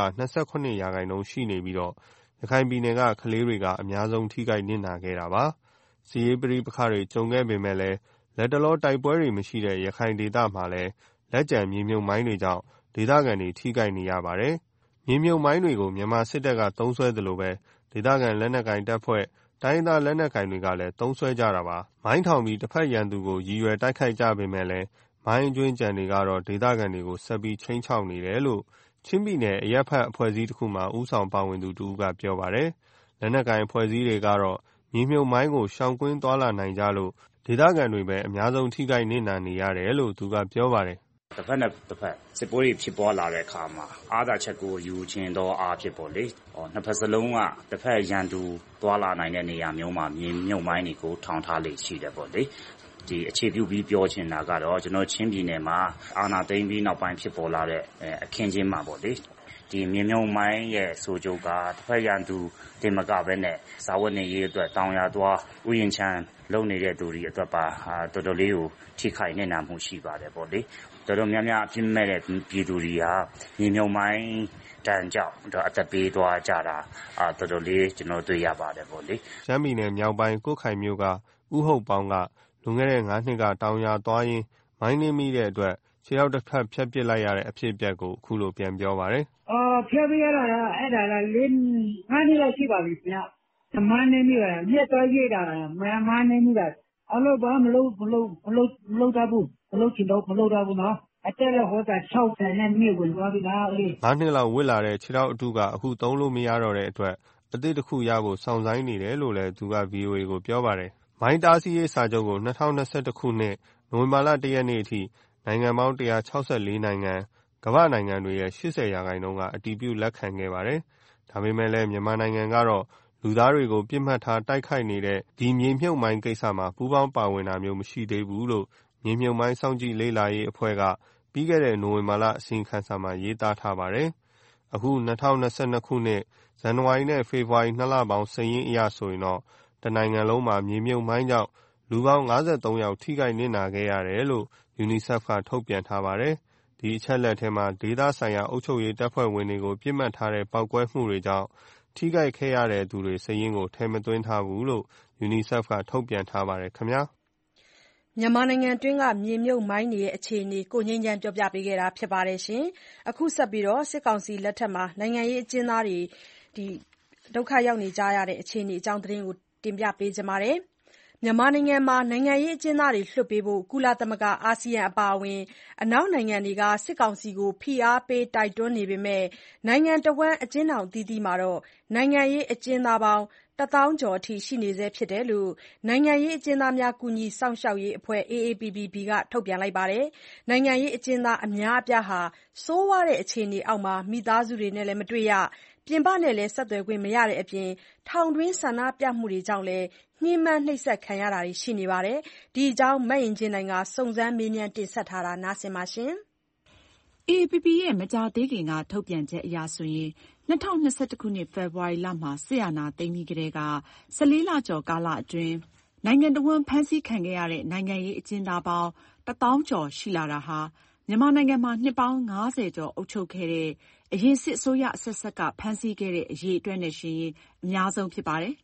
28%ရှိနေပြီးတော့ရခိုင်ပြည်နယ်ကကလေးတွေကအများဆုံးထိခိုက်နစ်နာခဲ့တာပါ။စီရေးပရိပခတွေကြုံခဲ့ပေမဲ့လည်းလက်တလောတိုက်ပွဲတွေမရှိတဲ့ရခိုင်ဒေသမှာလည်းလက်ကျန်မြေမြုပ်မိုင်းတွေကြောင့်ဒေသခံတွေထိခိုက်နေရပါတယ်။မြေမြုပ်မိုင်းတွေကိုမြန်မာစစ်တပ်ကသုံးစွဲသလိုပဲဒေသခံလက်နက်ကိုင်တပ်ဖွဲ့တိုင်းဒေသလက်နက်ကိုင်တွေကလည်းသုံးစွဲကြတာပါ။မိုင်းထောင်ပြီးတစ်ဖက်ရန်သူကိုရည်ရွယ်တိုက်ခိုက်ကြပေမဲ့လည်းမိုင်းအကျွင်းကြံတွေကတော့ဒေသခံတွေကိုဆက်ပြီးချိန်ချောက်နေတယ်လို့ချင်းပြည်နယ်အရက်ဖက်အဖွဲ့အစည်းတစ်ခုမှဦးဆောင်ပါဝင်သူတူကပြောပါတယ်။လက်နက်ကိုင်အဖွဲ့အစည်းတွေကတော့မြေမြုပ်မိုင်းကိုရှောင်ကွင်းသွားလာနိုင်ကြလို့ဒေသခံတွေပဲအများဆုံးထိခိုက်နစ်နာနေရတယ်လို့သူကပြောပါတယ်။တစ်ဖက်နဲ့တစ်ဖက်စစ်ပွဲတွေဖြစ်ပေါ်လာတဲ့အခါမှာအားသာချက်ကိုယူခြင်းတော့အားဖြစ်ပေါ်လေ။နှစ်ဖက်စလုံးကတစ်ဖက်ရန်သူသွားလာနိုင်တဲ့နေရာမျိုးမှာမြေမြုပ်မိုင်းတွေကိုထောင်ထားလေရှိတယ်ပေါ့လေ။ဒီအခြေပြုပြီးပြောချင်တာကတော့ကျွန်တော်ချင်းပြည်နယ်မှာအာဏာသိမ်းပြီးနောက်ပိုင်းဖြစ်ပေါ်လာတဲ့အခင်းချင်းမှာပေါ့လေဒီမြေမြုပ်မိုင်းရဲ့ဆိုကြကတစ်ဖက်ရန်သူတင်မကပဲနဲ့စာဝတ်နေရေးအတွက်တောင်ရသွားဥယျာဉ်ချမ်းလုံနေတဲ့သူတွေအတွက်ပါတော်တော်လေးကိုထိခိုက်နေနာမှုရှိပါတယ်ပေါ့လေတော်တော်များများအပြစ်မဲ့တဲ့ပြည်သူတွေဟာမြေမြုပ်မိုင်းတန်ကြောင့်အသက်ပေးသွားကြတာတော်တော်လေးကျွန်တော်တွေ့ရပါတယ်ပေါ့လေရှမ်းပြည်နယ်မြောက်ပိုင်းကိုခိုင်မြို့ကဥဟုတ်ပေါင်းကလွန်ခဲ့တဲ့9နှစ်ကတောင်ရသွားရင်းမိုင်းနှင်းမိတဲ့အတွက်ခြေထောက်တစ်ဖက်ဖြတ်ပစ်လိုက်ရတဲ့အဖြစ်အပျက်ကိုအခုလိုပြန်ပြောပါတယ်ဖြတ်ပစ်ရတာအဲ့ဒါလည်း5နှစ်လောက်ရှိပါပြီခင်ဗျ။မိုင်းနှင်းမိတာမြက်သွားရိတ်တာမိုင်းနှင်းမိတာအလို့ဘာမလုပ်တတ်ဘူးမလုပ်ချင်တော့မလုပ်တတ်ဘူးနော်အတက်လည်းဟောတာ60နဲ့မြေဝင်သွားပြီလားအေး 9နှစ်လောက်ဝစ်လာတဲ့ခြေထောက်အတုကအခုသုံးလို့မရတော့တဲ့အတွက်အသစ်တစ်ခုရဖို့စောင့်ဆိုင်းနေတယ်လို့လည်းသူက VOA ကိုပြောပါတယ်။မိုင်းတားဆီးရေးစာချုပ်ကို2021ခုနှစ်နိုဝင်ဘာလ1ရက်နေ့အထိနိုင်ငံပေါင်း164နိုင်ငံကမ္ဘာနိုင်ငံတွေရဲ့80%ကအတည်ပြုလက်ခံခဲ့ပါတယ်။ဒါပေမဲ့လည်းမြန်မာနိုင်ငံကတော့လူသားတွေကိုပြစ်မှတ်ထားတိုက်ခိုက်နေတဲ့ဒီမြေမြုပ်မိုင်းကိစ္စမှာပူးပေါင်းပါဝင်တာမျိုးမရှိသေးဘူးလို့မြေမြုပ်မိုင်းစောင့်ကြည့်လေ့လာရေးအဖွဲ့ကပြီးခဲ့တဲ့နိုဝင်ဘာလအစီရင်ခံစာမှာရေးသားထားပါတယ်။အခု2022ခုနှစ်ဇန်နဝါရီနဲ့ဖေဖော်ဝါရီ2လပေါင်းစာရင်းအရဆိုရင်တော့တနိုင်ငံလုံးမှာမြေမြုပ်မိုင်းကြောင့်လူပေါင်း53ယောက်ထိခိုက်နစ်နာခဲ့ရတယ်လို့ UNICEF ကထုတ်ပြန်ထားပါတယ်။ဒီအချက်လက်ထဲမှာဒေသဆိုင်ရာအုပ်ချုပ်ရေးတပ်ဖွဲ့ဝင်တွေကိုပြစ်မှတ်ထားတဲ့ပောက်ကွဲမှုတွေကြောင့်ထိခိုက်ခဲ့ရတဲ့သူတွေစာရင်းကိုထည့်မသွင်းထားဘူးလို့ UNICEF ကထုတ်ပြန်ထားပါတယ်ခင်ဗျာ။မြန်မာနိုင်ငံတွင်းကမြေမြုပ်မိုင်းတွေရဲ့အခြေအနေကိုငြိမ်းချမ်းပြောပြပေးခဲ့တာဖြစ်ပါတယ်ရှင်။အခုဆက်ပြီးစစ်ကောင်စီလက်ထက်မှာနိုင်ငံရေးအကျဉ်းသားတွေဒုက္ခရောက်နေကြရတဲ့အခြေအနေအကြောင်းသတင်းကိုတင်ပြပေးချင်ပါတယ်။မြန်မာနိုင်ငံမှာနိုင်ငံရေးအကျဉ်းသားတွေလွှတ်ပေးဖို့ကုလသမဂ္ဂအာဆီယံအပါအဝင်အနောက်နိုင်ငံတွေကစစ်ကောင်စီကိုဖိအားပေးတိုက်တွန်းနေပေမဲ့နိုင်ငံတဝန်းအကျဉ်းထောင်အသီးသီးမှာနိုင်ငံရေးအကျဉ်းသားပေါင်း1000ကျော်အထိရှိနေဆဲဖြစ်တယ်လို့နိုင်ငံရေးအကျဉ်းသားများကူညီစောင့်ရှောက်ရေးအဖွဲ့ AAPPB ကထုတ်ပြန်လိုက်ပါတယ်။နိုင်ငံရေးအကျဉ်းသားအများအပြားဟာဆိုးဝါးတဲ့အခြေအနေအောက်မှာမိသားစုတွေနဲ့လည်းမတွေ့ရပြင်ပနဲ့လည်းဆက်သွယ်ခွင့်မရတဲ့အပြင်ထောင်တွင်းဆန္ဒပြမှုတွေကြောင့်လည်းညှဉ်းပန်းနှိပ်စက်ခံရတာတွေရှိနေပါတယ်။ဒီအကြောင်းမအင်ကြင်းနိုင်ကစုံစမ်းမေးမြန်းတင်ဆက်ထားတာနားဆင်ပါရှင်။ AAPP ရဲ့မကြာသေးခင်ကထုတ်ပြန်ချက်အရဆိုရင်2021ခုနှစ်ဖေဖော်ဝါရီလမှာစစ်အာဏာသိမ်းပြီးကတည်းက14လကျော်ကာလအတွင်းနိုင်ငံတော်ဝန်ဖမ်းဆီးခံခဲ့ရတဲ့နိုင်ငံရေးအကျဉ်းသားပေါင်း1000ကျော်ရှိလာတာဟာမြန်မာနိုင်ငံမှာနှစ်ပေါင်း90ကျော်အုပ်ချုပ်ခဲ့တဲ့အရင်စစ်အစိုးရအဆက်ဆက်ကဖမ်းဆီးခဲ့တဲ့အရေးအတွက်နဲ့ရှင်ရင်အများဆုံးဖြစ်ပါတယ်။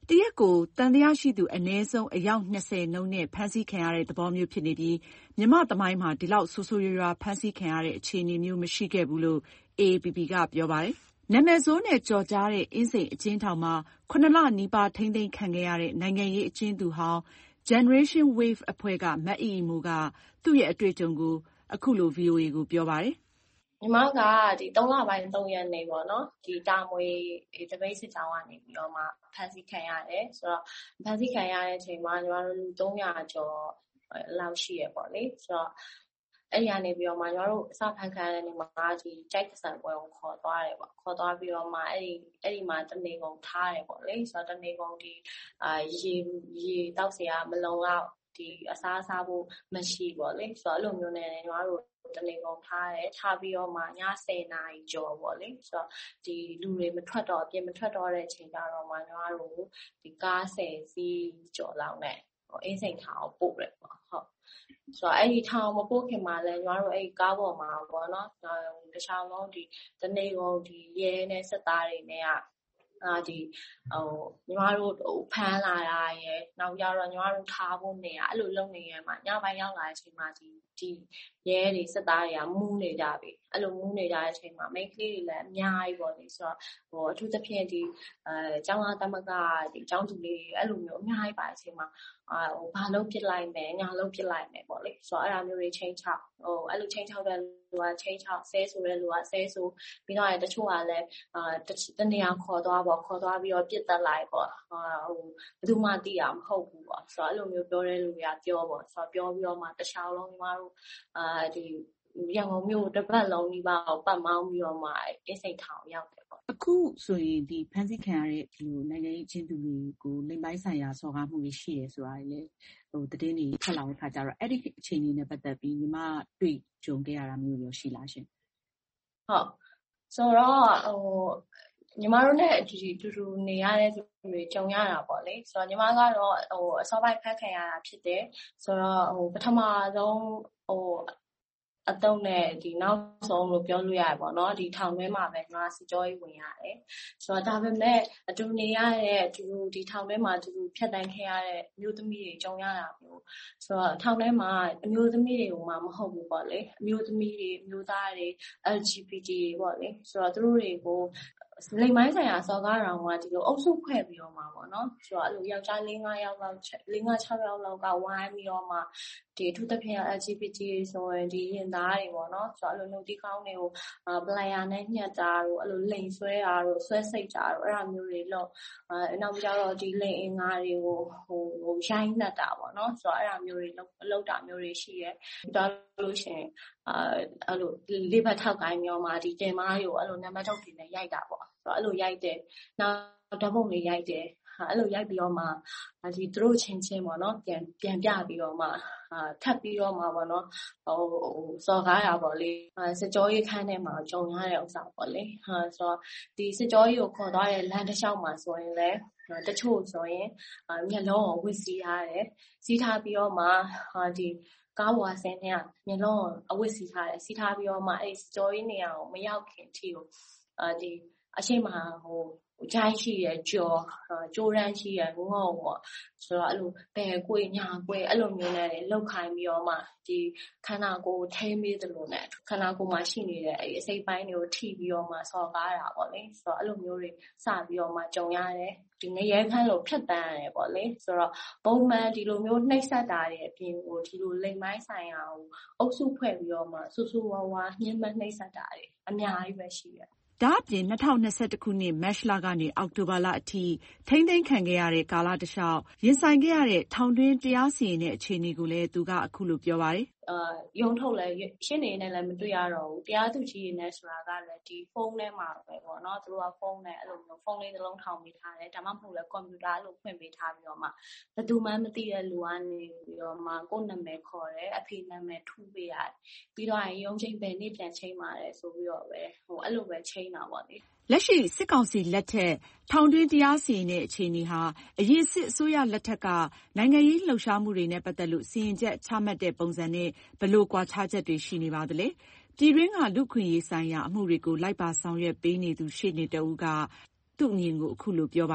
တရက်ကိုသံသယရှိသူအနည်းဆုံးအယောက် 20 နှုန်းနဲ့ဖမ်းဆီးခံရတဲ့သဘောမျိုးဖြစ်နေပြီးမြန်မာ့သမိုင်းမှာဒီလောက်ဆိုးဆိုးရွားရွားဖမ်းဆီးခံရတဲ့အခြေအနေမျိုးမရှိခဲ့ဘူးလို့ AAPP ကပြောပါတယ်။နာမည်ဆိုးနဲ့ကျော်ကြားတဲ့အင်းစိန်အကျဉ်းထောင်မှာ 7 လနီးပါးထိန်းသိမ်းခံခဲ့ရတဲ့နိုင်ငံရေးအကျဉ်းသူဟောင်း Generation Wave အဖွဲ့ကမအီအီမိုးကသူ့ရဲ့အတွေ့အကြုံကိုအခုလို VOA ကိုပြောပါတယ်။ညီမကဒီ3 လပိုင်း 3 ရက်နေ့ပေါ့နော်ဒီတာမွေတပိတ်စစ်ကြောင်းကနေပြီးတော့မှဖမ်းဆီးခံရတယ်ဆိုတော့ဖမ်းဆီးခံရတဲ့အချိန်မှာညီမတို့300ကျော်လောက်ရှိရပေါ့လေဆိုတော့အဲ့ဒီကနေပြီးတော့မှညီမတို့အစဖမ်းခံရတဲ့နေ့မှာဒီကြိုက်ကဆန်ပွဲကိုခေါ်သွားတယ်ပေါ့ခေါ်သွားပြီးတော့မှအဲ့ဒီမှာတနေကုန်ထားတယ်ပေါ့လေဆိုတော့တနေကုန်ဒီရေတောက်เสียမလုံလောက်ဒီအစားစားဖို့မရှိပေါ့လေဆိုတော့အဲ့လိုမျိုးနဲ့ညီမတို့တနေကုန်ထားတယ်ထားပြီးတော့မှည10 နာရီကျော်ပေါ့လေဆိုတော့ဒီလူတွေမထွက်တော့ပြင်မထွက်တော့တဲ့အချိန်ကြတော့မှညီမတို့ဒီကား10 စီးကျော်လောက်နဲ့အင်းစိန်ထောင်ပို့တယ်ပေါ့ဟုတ်ဆိုတော့အဲ့ဒီထောင်မပို့ခင်မှာလဲညီမတို့အဲ့ဒီကားပေါ်မှာပေါ့နော်တခြားလုံးဒီတနေကုန်ဒီရဲနဲ့စစ်သားတွေနဲ့ဒီညီမတို့ဖမ်းလာတာရယ်နောက်ကြတော့ညီမတို့ထားဖို့နေရအဲ့လိုလုပ်နေရမှာညပိုင်းရောက်လာတဲ့အချိန်မှာဒီရဲတွေစစ်သားတွေကမူးနေကြပြီအဲ့လိုမူးနေကြတဲ့အချိန်မှာမိန်းကလေးတွေလည်းအများကြီးပေါ့လေဆိုတော့အထူးသဖြင့်ဒီကျောင်းသားသမဂ္ဂဒီကျောင်းသူလေးတွေအဲ့လိုမျိုးအများကြီးပါအချိန်မှာဘာလို့ပြစ်လိုက်မယ်ညာလို့ပြစ်လိုက်မယ်ပေါ့လေဆိုတော့အဲ့ဒါမျိုးတွေချိန်ချောက်အဲ့လိုချိန်ချောက်တဲ့လူကချိန်ချောက်ဆဲဆိုတဲ့လူကဆဲဆိုပြီးတော့တချို့ကလည်းတနေရာခေါ်သွားပြီးတော့ပြစ်တက်လိုက်ပေါ့ဘယ်သူမှသိရမဟုတ်ဘူးပေါ့ဆိုတော့အဲ့လိုမျိုးပြောတဲ့လူတွေကပြောပေါ့ဆိုတော့ပြောပြီးတော့မှတခြားလုံးညီမတို့ဒီရန်ကုန်မြို့တစ်ပတ်လုံးကြီးပါပတ်မောင်းပြီးတော့မှအင်းစိန်ထောင်ရောက်တယ်ပေါ့အခုဆိုရင်ဒီဖမ်းဆီးခံရတဲ့ဒီနိုင်ငံရေးအကျဉ်းသူတွေကိုလိမ်ပိုင်းဆိုင်ရာစော်ကားမှုတွေရှိတယ်ဆိုတာလေသတင်းတွေထွက်လာတဲ့ခါကျတော့အဲ့ဒီအခြေအနေနဲ့ပတ်သက်ပြီးညီမတွေ့ကြုံခဲ့ရတာမျိုးရောရှိလားရှင်ဟုတ်ဆိုတော့ညီမတို့နဲ့တူတူနေရတဲ့သူတွေကြုံရတာပေါ့လေဆိုတော့ညီမကတော့အစောပိုင်းဖမ်းခံရတာဖြစ်တယ်ဆိုတော့ပထမဆုံးအတုံးနဲ့ဒီနောက်ဆုံးလို့ပြောလို့ရတယ်ပေါ့နော်ဒီထောင်ထဲမှာပဲညီမစစ်ကြောရေးဝင်ရတယ်ဆိုတော့ဒါပေမဲ့အတူနေရတဲ့ဒီထောင်ထဲမှာဖြတ်တန်းခဲ့ရတဲ့မျိုးသမီးတွေကြုံရတာမျိုးဆိုတော့ထောင်ထဲမှာအမျိုးသမီးတွေကိုမှမဟုတ်ဘူးပေါ့လေအမျိုးသမီးတွေအမျိုးသားတွေ LGBT တွေပေါ့လေဆိုတော့သူတို့တွေကိုလိမ်ပိုင်းဆိုင်ရာစော်ကားတော်ကဒီလိုအုပ်စုဖွဲ့ပြီးတော့မှာပေါ့နော်ဆိုတော့အဲ့လိုယောက်ျား4-5 ယောက်လောက်4-6 ယောက်လောက်ကဝိုင်းပြီးတော့မှဒီအထူးသဖြင့် LGBT ဆိုရင်ဒီရင်သားတွေပေါ့နော်ဆိုတော့အဲ့လိုနှုတ်တီးကောင်းတွေကိုပလန်ယာနဲ့ညှက်တာတို့အဲ့လိုလိမ်ဆွဲတာတို့ဆွဲစိတ်တာတို့အဲ့ဒါမျိုးတွေလို့နောက်ကြတော့ဒီလိမ်အင်္ဂါတွေကိုရိုင်းနှက်တာပေါ့နော်ဆိုတော့အဲ့ဒါမျိုးတွေလောက်တာမျိုးတွေရှိရဲဒါလို့ရှိရင်အဲ့လိုလေးဘက်ထောက်ကိုင်းမျိုးမှာဒီတင်မားတွေကိုအဲ့လိုနံပါတ်ထုတ်တွေနဲ့ရိုက်တာပေါ့ဆိုတော့အဲ့လိုရိုက်တယ်နောက်ဓာတ်ပုံတွေရိုက်တယ်အဲ့လိုရိုက်ပြီးတော့မှဒီသူတို့ချင်းပေါ့နော်ပြန်ပြပြီးတော့မှထပ်ပြီးတော့မှပေါ့နော်စော်ကားရပါလေစစ်ကြောရေးခန်းထဲမှာကြုံရတဲ့ဥစ္စာပေါ့လေဆိုတော့ဒီစစ်ကြောရေးကိုခေါ်သွားတဲ့လမ်းတစ်လျှောက်မှာဆိုရင်လည်းတချို့ဆိုရင်မျက်လုံးကိုဝစ်စီးရတယ်စီးထားပြီးတော့မှဒီကားပေါ်ဆင်းတဲ့မျက်လုံးအဝတ်စီးထားတယ်စီးထားပြီးတော့မှအဲ့စစ်ကြောရေးနေရာကိုမရောက်ခင်ထိကိုဒီအရှိမဂျိုင်းရှိရကြောကျိုးရမ်းရှိရငုံပေါ့ဆိုတော့အဲ့လိုဘယ်ကွေညာကွေအဲ့လိုမျိုးနဲ့လောက်ခိုင်းပြီးတော့မှဒီခန္ဓာကိုယ်ထိမေးတယ်လို့နဲ့ခန္ဓာကိုယ်မှာရှိနေတဲ့အဲ့အစိပ်ပိုင်းတွေကိုထိပြီးတော့မှစော်ကားတာပေါ့လေဆိုတော့အဲ့လိုမျိုးတွေစပြီးတော့မှကြုံရတယ်ဒီငရဲခန်းလို့ဖြတ်တန်းရတယ်ပေါ့လေဆိုတော့ပုံမှန်ဒီလိုမျိုးနှိပ်စက်တာတွေအပြင်ကိုဒီလိုလိမ်ပိုင်းဆိုင်ရာကိုအုပ်စုဖွဲ့ပြီးတော့မှဆူဆူဝါဝါညှဉ်းပန်းနှိပ်စက်တာတွေအများကြီးပဲရှိတယ်ဒါအပြင်2021ခုနှစ်မတ်လကနေအောက်တိုဘာလအထိထိန်းသိမ်းခံခဲ့ရတဲ့ကာလတစ်လျှောက်ရင်ဆိုင်ခဲ့ရတဲ့ထောင်တွင်းတရားစီရင်တဲ့အခြေအနေကိုလည်းသူကအခုလိုပြောပါတယ်ရုံထုတ်လဲရှင်းနေနဲ့လည်းမတွေ့ရတော့ဘူးတရားသူကြီးတွေနဲ့ဆိုတာကလည်းဒီဖုန်းထဲမှာပဲပေါ့နော်သူတို့ကဖုန်းနဲ့အဲ့လိုမျိုးဖုန်းလေးတစ်လုံးထောင်ပေးထားတယ်ဒါမှမဟုတ်လဲကွန်ပျူတာအဲ့လိုဖွင့်ပေးထားပြီးတော့မှဘယ်သူမှမသိတဲ့လူကနေပြီးတော့မှကိုယ့်နာမည်ခေါ်တယ်အဖေနာမည်ထူပေးရတယ်ပြီးတော့ရုံချိန်ပဲနေ့ပြန်ချိန်ပါတယ်ဆိုပြီးတော့ပဲအဲ့လိုပဲချိန်တာပေါ့လေလက်ရှိစစ်ကောင်စီလက်ထက်ထောင်တွင်းတရားစီရင်တဲ့အခြေအနေဟာအရင်စစ်အစိုးရလက်ထက်ကနိုင်ငံရေးလှုပ်ရှားမှုတွေနဲ့ပတ်သက်လို့စီရင်ချက်ချမှတ်တဲ့ပုံစံနဲ့ဘယ်လိုကွာခြားချက်တွေရှိနေပါသလဲပြည်တွင်းကလူ့ခွင့်ရေးဆိုင်ရာအမှုတွေကိုလိုက်ပါဆောင်ရွက်ပေးနေသူရှေ့နေတဦးကသူ့အမြင်ကိုအခုလိုပြောပါတယ်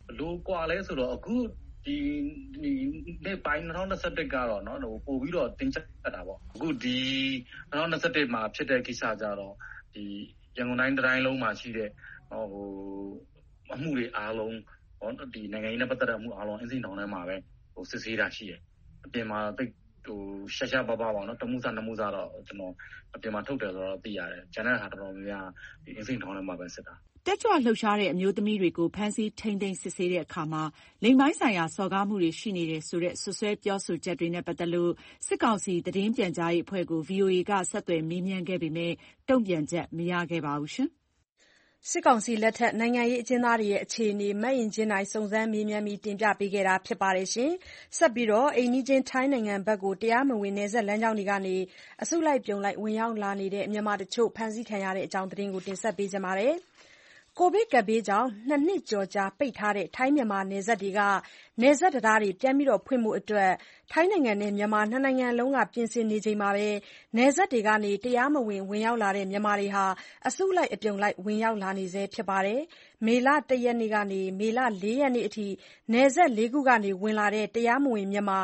လိုกว่าလဲဆိုတော့အခုဒီနေ့ပိုင်း2021ကတော့เนาะပို့ပြီးတော့တင်ချက်တာပေါ့အခုဒီ2021မှာဖြစ်တဲ့ကိစ္စကြတော့ဒီရန်ကုန်တိုင်းတိုင်းလုံးမှာရှိတဲ့ဟိုအမှုတွေအားလုံးဟောဒီနိုင်ငံရေးနဲ့ပတ်သက်တဲ့အမှုအားလုံးအင်းစိန်ထောင်ထဲမှာပဲဟိုစစ်ဆေးတာရှိတယ်အပြင်မှာတိတ်ဟိုရှာပါပါပေါ့နော်တမှုစားနှစ်မှုစားတော့ကျွန်တော်အပြင်မှာထုတ်တယ်ဆိုတော့သိရတယ်ကျန်တဲ့ဟာတော်တော်များများဒီအင်းစိန်ထောင်ထဲမှာပဲစစ်တာတက်ကြွလှုပ်ရှားတဲ့အမျိုးသမီးတွေကိုဖမ်းဆီးထိန်းသိမ်းစစ်ဆေးတဲ့အခါမှာလိင်ပိုင်းဆိုင်ရာစော်ကားမှုတွေရှိနေတယ်ဆိုတဲ့စွပ်စွဲပြောဆိုချက်တွေနဲ့ပတ်သက်လို့စစ်ကောင်စီသတင်းပြန်ကြားရေးအဖွဲ့ကို VOA ကဆက်သွယ်မေးမြန်းခဲ့ပေမဲ့တုံ့ပြန်ချက်မရခဲ့ပါဘူး။စစ်ကောင်စီလက်ထက်နိုင်ငံရေးအကျဉ်းသားတွေရဲ့အခြေအနေမအင်ကြင်းနိုင်စုံစမ်းမေးမြန်းပြီးတင်ပြပေးခဲ့တာဖြစ်ပါတယ်။ဆက်ပြီးအိမ်နီးချင်းထိုင်းနိုင်ငံဘက်ကိုတရားမဝင်နယ်စပ်လမ်းကြောင်းတွေကနေအစုလိုက်ပြုံလိုက်ဝင်ရောက်လာနေတဲ့မြန်မာတချို့ဖမ်းဆီးခံရတဲ့အကြောင်းသတင်းကိုတင်ဆက်ပေးကြပါမယ်။ကိုဗစ်ကပ်ဘေးကြောင့်2 နှစ်ကျော်ကြာပိတ်ထားတဲ့ထိုင်းမြန်မာနယ်စပ်တွေကနယ်စပ်တံတားတွေပြန်ဖွင့်ဖို့အတွက်ထိုင်းနိုင်ငံနဲ့မြန်မာနှစ်နိုင်ငံလုံးကပြင်ဆင်နေချိန်မှာနယ်စပ်တွေကနေတရားမဝင်ဝင်ရောက်လာတဲ့မြန်မာတွေဟာအစုလိုက်အပြုံလိုက်ဝင်ရောက်လာနေဆဲဖြစ်ပါတယ်။မေလ 1 ရက်နေ့ကနေမေလ 4 ရက်နေ့အထိနယ်စပ် 4 ခုကနေဝင်လာတဲ့တရားမဝင်မြန်မာ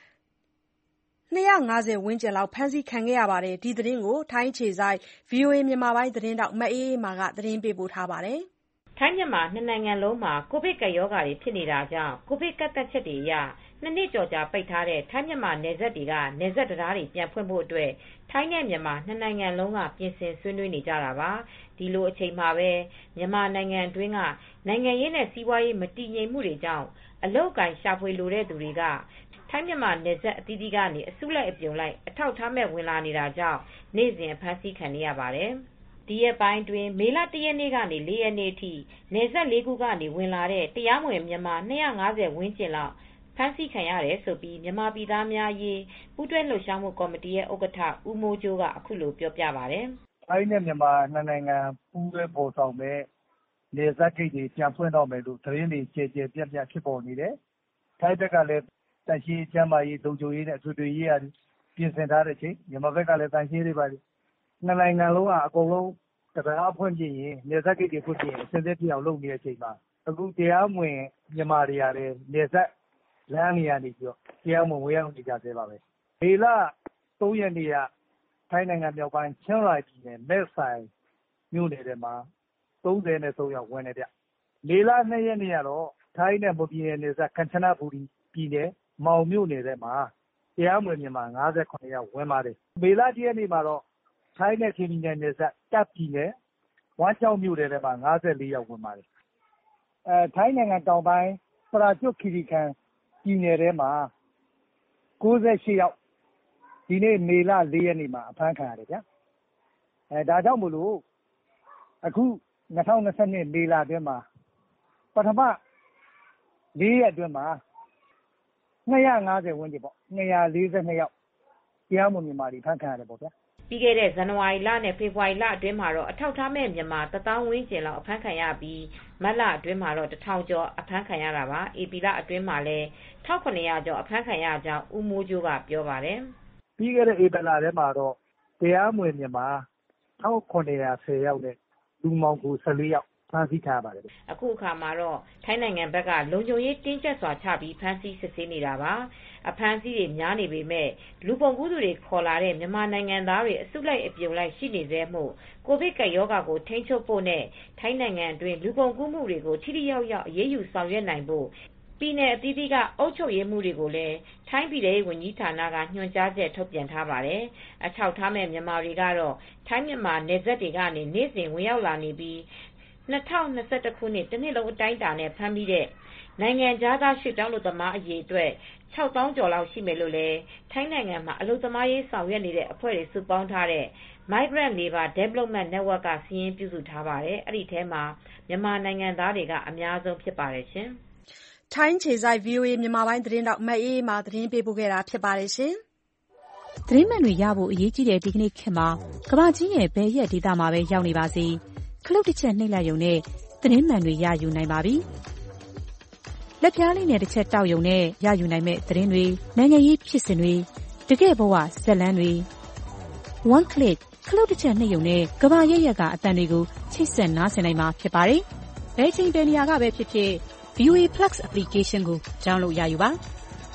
250 ဝန်းကျင်လောက်ဖမ်းဆီးခံခဲ့ရပါတယ်။ဒီသတင်းကိုထိုင်းအခြေစိုက် VOA မြန်မာပိုင်းသတင်းထောက်မအေးအေးမာကသတင်းပေးပို့ထားပါတယ်။ထိုင်းမြန်မာနှစ်နိုင်ငံလုံးမှာကိုဗစ်ကပ်ရောဂါတွေဖြစ်နေတာကြောင့်ကိုဗစ်ကန့်သတ်ချက်တွေအရ2 နှစ်ကျော်ကြာပိတ်ထားတဲ့ထိုင်းမြန်မာနယ်စပ်တွေကနယ်စပ်တရားတွေပြန်ဖွင့်ဖို့အတွက်ထိုင်းနဲ့မြန်မာနှစ်နိုင်ငံလုံးကပြင်ဆင်ဆွေးနွေးနေကြတာပါ။ဒီလိုအချိန်မှာပဲမြန်မာနိုင်ငံအတွင်းကနိုင်ငံရေးနဲ့စီးပွားရေးမတည်ငြိမ်မှုတွေကြောင့်အလုတ်ကင်ရှာဖွေလိုတဲ့သူတွေကထိုင်းမြန်မာနယ်စပ်အသီးသီးကနေအစုလိုက်အပြုံလိုက်အထောက်ထားမဲ့ဝင်လာနေတာကြောင့်နေ့စဉ်ဖမ်းဆီးခံနေရပါတယ်။ဒီရက်ပိုင်းတွင်မေလ 1 ရက်နေ့ကနေ 4 ရက်နေ့အထိနယ်စပ် 4 ခုကနေဝင်လာတဲ့တရားမဝင်မြန်မာ250 ဝန်းကျင်လောက်ဖမ်းဆီးခံရတယ်ဆိုပြီးမြန်မာပြည်သားများရေးပူးတွဲလှုပ်ရှားမှုကော်မတီရဲ့ဥက္ကဋ္ဌဦးမိုးကျိုးကအခုလိုပြောပြပါတယ်။ထိုင်းနဲ့မြန်မာနှစ်နိုင်ငံပူးတွဲပေါ်ဆောင်မဲ့နယ်စပ်ဂိတ်တွေပြန်ဖွင့်တော့မယ်လို့သတင်းတွေကျေကျေပြန့်ပြန့်ဖြစ်ပေါ်နေတယ်။ထိုင်းဘက်ကလည်းတန်ရှင်းကျမ်းမာရေးလုံခြုံရေးနဲ့အထွေထွေရေးရာပြင်ဆင်ထားတဲ့ချိန်မြန်မာဘက်ကလည်းတန်ရှင်းတွေပါနှစ်နိုင်ငံလုံးကအကုန်လုံးတရားဖွင့်ပြရင်နယ်စပ်ဂိတ်တွေဖွင့်ပြရင်အစင်းသက်ပြအောင်လုပ်နေတဲ့အချိန်မှာအခုတရားမဝင်မြန်မာတွေရတယ်နယ်စပ်လမ်းတွေကနေပြီးတော့တရားမဝင်ဝင်ရောက်နေကြသေးပါပဲမေလ 3 ရက်နေ့ကထိုင်းနိုင်ငံမြောက်ပိုင်းချင်းရိုင်ပြည်နယ်မဲဆိုင်မြို့နယ်ထဲမှာ33ယောက်ဝင်နေဗျမေလ 2 ရက်နေ့ကတော့ထိုင်းနဲ့မွန်ပြည်နယ်စပ်ကန်ချနဘူရီပြည်နယ်မောင်မြို့နယ်ထဲမှာတရားမဝင်မြန်မာ58ယောက်ဝင်ပါတယ်မေလ 1 ရက်နေ့မှာတော့ထိုင်းနဲ့ချင်းပြည်နယ်စပ်တပ်ပြည်နယ်ဝမ်းချောင်းမြို့နယ်ထဲမှာ54ယောက်ဝင်ပါတယ်ထိုင်းနိုင်ငံတောင်ပိုင်းပရာကျွတ်ခီရီကန်ပြည်နယ်ထဲမှာ98ယောက်ဒီနေ့မေလ 4 ရက်နေ့မှာအဖမ်းခံရတယ်ဗျာဒါကြောင့်မို့လို့အခု2022မေလအတွင်းမှာပထမ4 ရက်အတွင်းမှာ250ဝန်းကျင်ပေါ့242ယောက်တရားမဝင်မြန်မာတွေဖမ်းခံရတယ်ပေါ့ဗျာပြီးခဲ့တဲ့ဇန်နဝါရီလနဲ့ဖေဖေါ်ဝါရီလအတွင်းမှာတော့အထောက်ထားမဲ့မြန်မာ1000 ဝန်းကျင်လောက်အဖမ်းခံရပြီးမတ်လအတွင်းမှာတော့1000ကျော်အဖမ်းခံရတာပါဧပြီလအတွင်းမှာလည်း1900ကျော်အဖမ်းခံရကြောင်းဦးမိုးကျိုးကပြောပါတယ်ပြီးခဲ့တဲ့ဧပြီလထဲမှာတော့တရားမဝင်မြန်မာ1910ယောက်နဲ့လူမောင်ကို14ယောက်ဖမ်းဆီးခံရပါတယ်အခုအခါမှာတော့ထိုင်းနိုင်ငံဘက်ကလုံခြုံရေးတင်းကျပ်စွာချပြီးဖမ်းဆီးစစ်ဆေးနေတာပါအဖမ်းဆီးတွေများနေပေမဲ့လူပုံကူးသူတွေခေါ်လာတဲ့မြန်မာနိုင်ငံသားတွေအစုလိုက်အပြုံလိုက်ရှိနေသေးမှုကိုဗစ်ကပ်ရောဂါကိုထိန်းချုပ်ဖို့နဲ့ထိုင်းနိုင်ငံအတွင်းလူပုံကူးမှုတွေကိုထိထိရောက်ရောက်အရေးယူဆောင်ရွက်နိုင်ဖို့ပြည်내အသီးသီးကအုပ်ချုပ်ရေးမှုတွေကိုလည်းထိုင်းပြည်ထောင်စုဝန်ကြီးဌာနကညွှန်ကြားချက်ထုတ်ပြန်ထားပါတယ်အထောက်ထားမဲ့မြန်မာတွေကတော့ထိုင်းမြန်မာနယ်စပ်တွေကနေနေ့စဉ်ဝင်ရောက်လာနေပြီး2021ခုနှစ်တနှစ်လုံးအတိုင်းအတာနဲ့ဖမ်းမိတဲ့နိုင်ငံခြားသားရွှေ့ပြောင်းလူသမားအရေအတွက်6000ကျော်လောက်ရှိမယ်လို့လည်းထိုင်းနိုင်ငံမှာအလုပ်သမားရေးဆောင်ရွက်နေတဲ့အဖွဲ့တွေစုပေါင်းထားတဲ့ Migrant Labour Development Network ကစာရင်းပြုစုထားပါတယ်။အဲ့ဒီထဲမှာမြန်မာနိုင်ငံသားတွေကအများဆုံးဖြစ်ပါတယ်ရှင်။ထိုင်းခြေစိုက် VOA မြန်မာပိုင်းသတင်းတောက်မအေးမာသတင်းပေးပို့ခဲ့တာဖြစ်ပါတယ်ရှင်။သတင်းမှန်တွေရဖို့အရေးကြီးတဲ့ဒီကနေ့ခေတ်မှာကမ္ဘာကြီးရဲ့ဘယ်ရက်ဒေသမှာပဲရောက်နေပါစေခလုတ်တစ်ချက်နှိပ်လိုက်ရုံနဲ့သတင်းမှန်တွေရယူနိုင်ပါပြီ။လက်ပြားလေးနဲ့တစ်ချက်တောက်ရုံနဲ့ရယူနိုင်မဲ့သတင်းတွေနိုင်ငံရေးဖြစ်စဉ်တွေတကယ့်ဘဝဇာတ်လမ်းတွေ One click ခလုတ်တစ်ချက်နှိပ်ရုံနဲ့ကမ္ဘာရဲ့ရက်ကအတန်တွေကိုချိတ်ဆက်နားဆင်နိုင်မှာဖြစ်ပါတယ်။ဘယ်ချိန်ဘယ်နေရာကပဲဖြစ်ဖြစ် VOA Plus application ကို download ရယူပါ။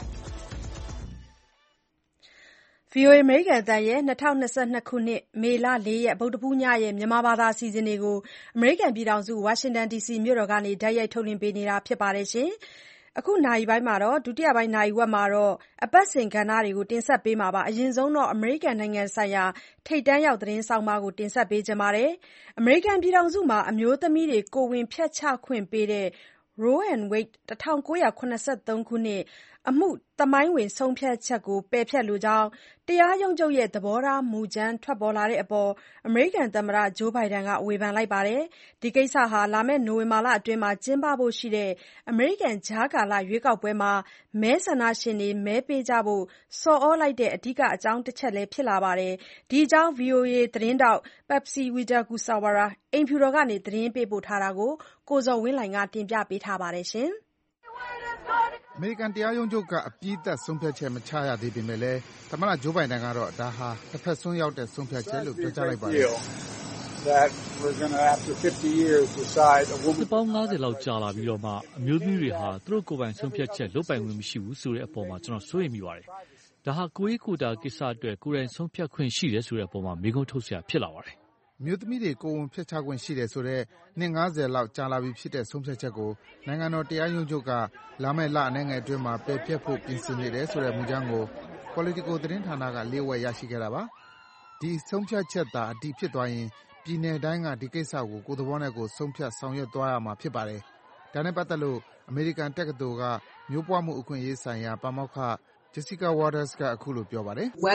VOA အမေရိကန်အသံရဲ့2022ခုနှစ်မေလ4ရက်ဗုဒ္ဓဟူးညရဲ့မြန်မာဘာသာအစီအစဉ်တွေကိုအမေရိကန်ပြည်ထောင်စုဝါရှင်တန် DC မြို့တော်ကနေတိုက်ရိုက်ထုတ်လွှင့်ပေးနေတာဖြစ်ပါတယ်။အခုနာရီပိုင်းမှာဒုတိယပိုင်းနာရီဝက်မှာအပတ်စဉ်ကဏ္ဍတွေကိုတင်ဆက်ပေးမှာပါ။အရင်ဆုံးအမေရိကန်နိုင်ငံဆိုင်ရာထိပ်တန်းရောက်သတင်းဆောင်းပါးကိုတင်ဆက်ပေးချင်ပါတယ်။အမေရိကန်ပြည်ထောင်စုမှာအမျိုးသမီးတွေကိုယ်ဝန်ဖျက်ချခွင့်ပေးတဲ့ Roe and Wade 1983 ခုနှစ်အမှုသမိုင်းဝင်ဆုံးဖြတ်ချက်ကိုပယ်ဖျက်လိုကြောင်းတရားရုံးချုပ်ရဲ့သဘောထားမူကြမ်းထွက်ပေါ်လာတဲ့အပေါ်အမေရိကန်သမ္မတ Joe Biden ကဝေဖန်လိုက်ပါတယ်။ဒီကိစ္စဟာလာမယ့်နိုဝင်ဘာလအတွင်းကျင်းပဖို့ရှိတဲ့အမေရိကန်ကြားကာလရွေးကောက်ပွဲမှာမဲဆန္ဒရှင်တွေမဲပေးကြဖို့ဆော်ဩလိုက်တဲ့အဓိကအကြောင်းတစ်ချက်လည်းဖြစ်လာပါတယ်။ဒီအကြောင်း VOA သတင်းထောက် Patsy Widakuswara အိမ်ဖြူတော်ကနေသတင်းပေးပို့ထားတာကိုကိုဇော်ဝင်းလှိုင်ကတင်ပြပေးထားပါတယ်။အမေရိကန်တရားရုံးချုပ်ကအပြီးသတ်ဆုံးဖြတ်ချက်မချရသေးပေမဲ့လည်းသမ္မတ Joe Biden ကတော့ဒါဟာတစ်ဖက်စွန်းရောက်တဲ့ဆုံးဖြတ်ချက်လို့ပြောကြားလိုက်ပါတယ်။နှစ်ပေါင်း50လောက်ကြာလာပြီးမှအမျိုးသမီးတွေဟာသူတို့ကိုယ်ပိုင်ဆုံးဖြတ်ချက်လုပ်ပိုင်ခွင့်မရှိဘူးဆိုတဲ့အပေါ်ကျွန်တော်စိုးရိမ်မိပါတယ်။ဒါဟာကိုယ်ရေးကိုယ်တာကိစ္စအတွက်ကိုယ်တိုင်ဆုံးဖြတ်ခွင့်ရှိတယ်ဆိုတဲ့အပေါ်မေးခွန်းထုတ်စရာဖြစ်လာပါတယ်။အမျိုးသမီးတွေကိုယ်ဝန်ဖျက်ချခွင့်ရှိတယ်ဆိုတဲ့နှစ်50လောက်ကြာလာပြီဖြစ်တဲ့ဆုံးဖြတ်ချက်ကိုနိုင်ငံတော်တရားရုံးချုပ်ကလာမယ့်လအနည်းငယ်အတွင်းမှာပယ်ဖျက်ဖို့ပြင်ဆင်နေတယ်ဆိုတဲ့မူကြမ်းကို Politico သတင်းဌာနကလျှို့ဝှက်ရရှိခဲ့တာပါ။ဒီဆုံးဖြတ်ချက်သာအတည်ဖြစ်သွားရင်ပြည်နယ်တိုင်းကဒီကိစ္စကိုကိုယ်သဘောနဲ့ကိုယ်ဆုံးဖြတ်ဆောင်ရွက်သွားရမှာဖြစ်ပါတယ်။ဒါနဲ့ပတ်သက်လို့အမေရိကန်တက္ကသိုလ်ကမျိုးပွားမှုအခွင့်အရေးဆိုင်ရာပါမောက္ခJessica Waters ကအခုလိုပြောပါတယ်။အ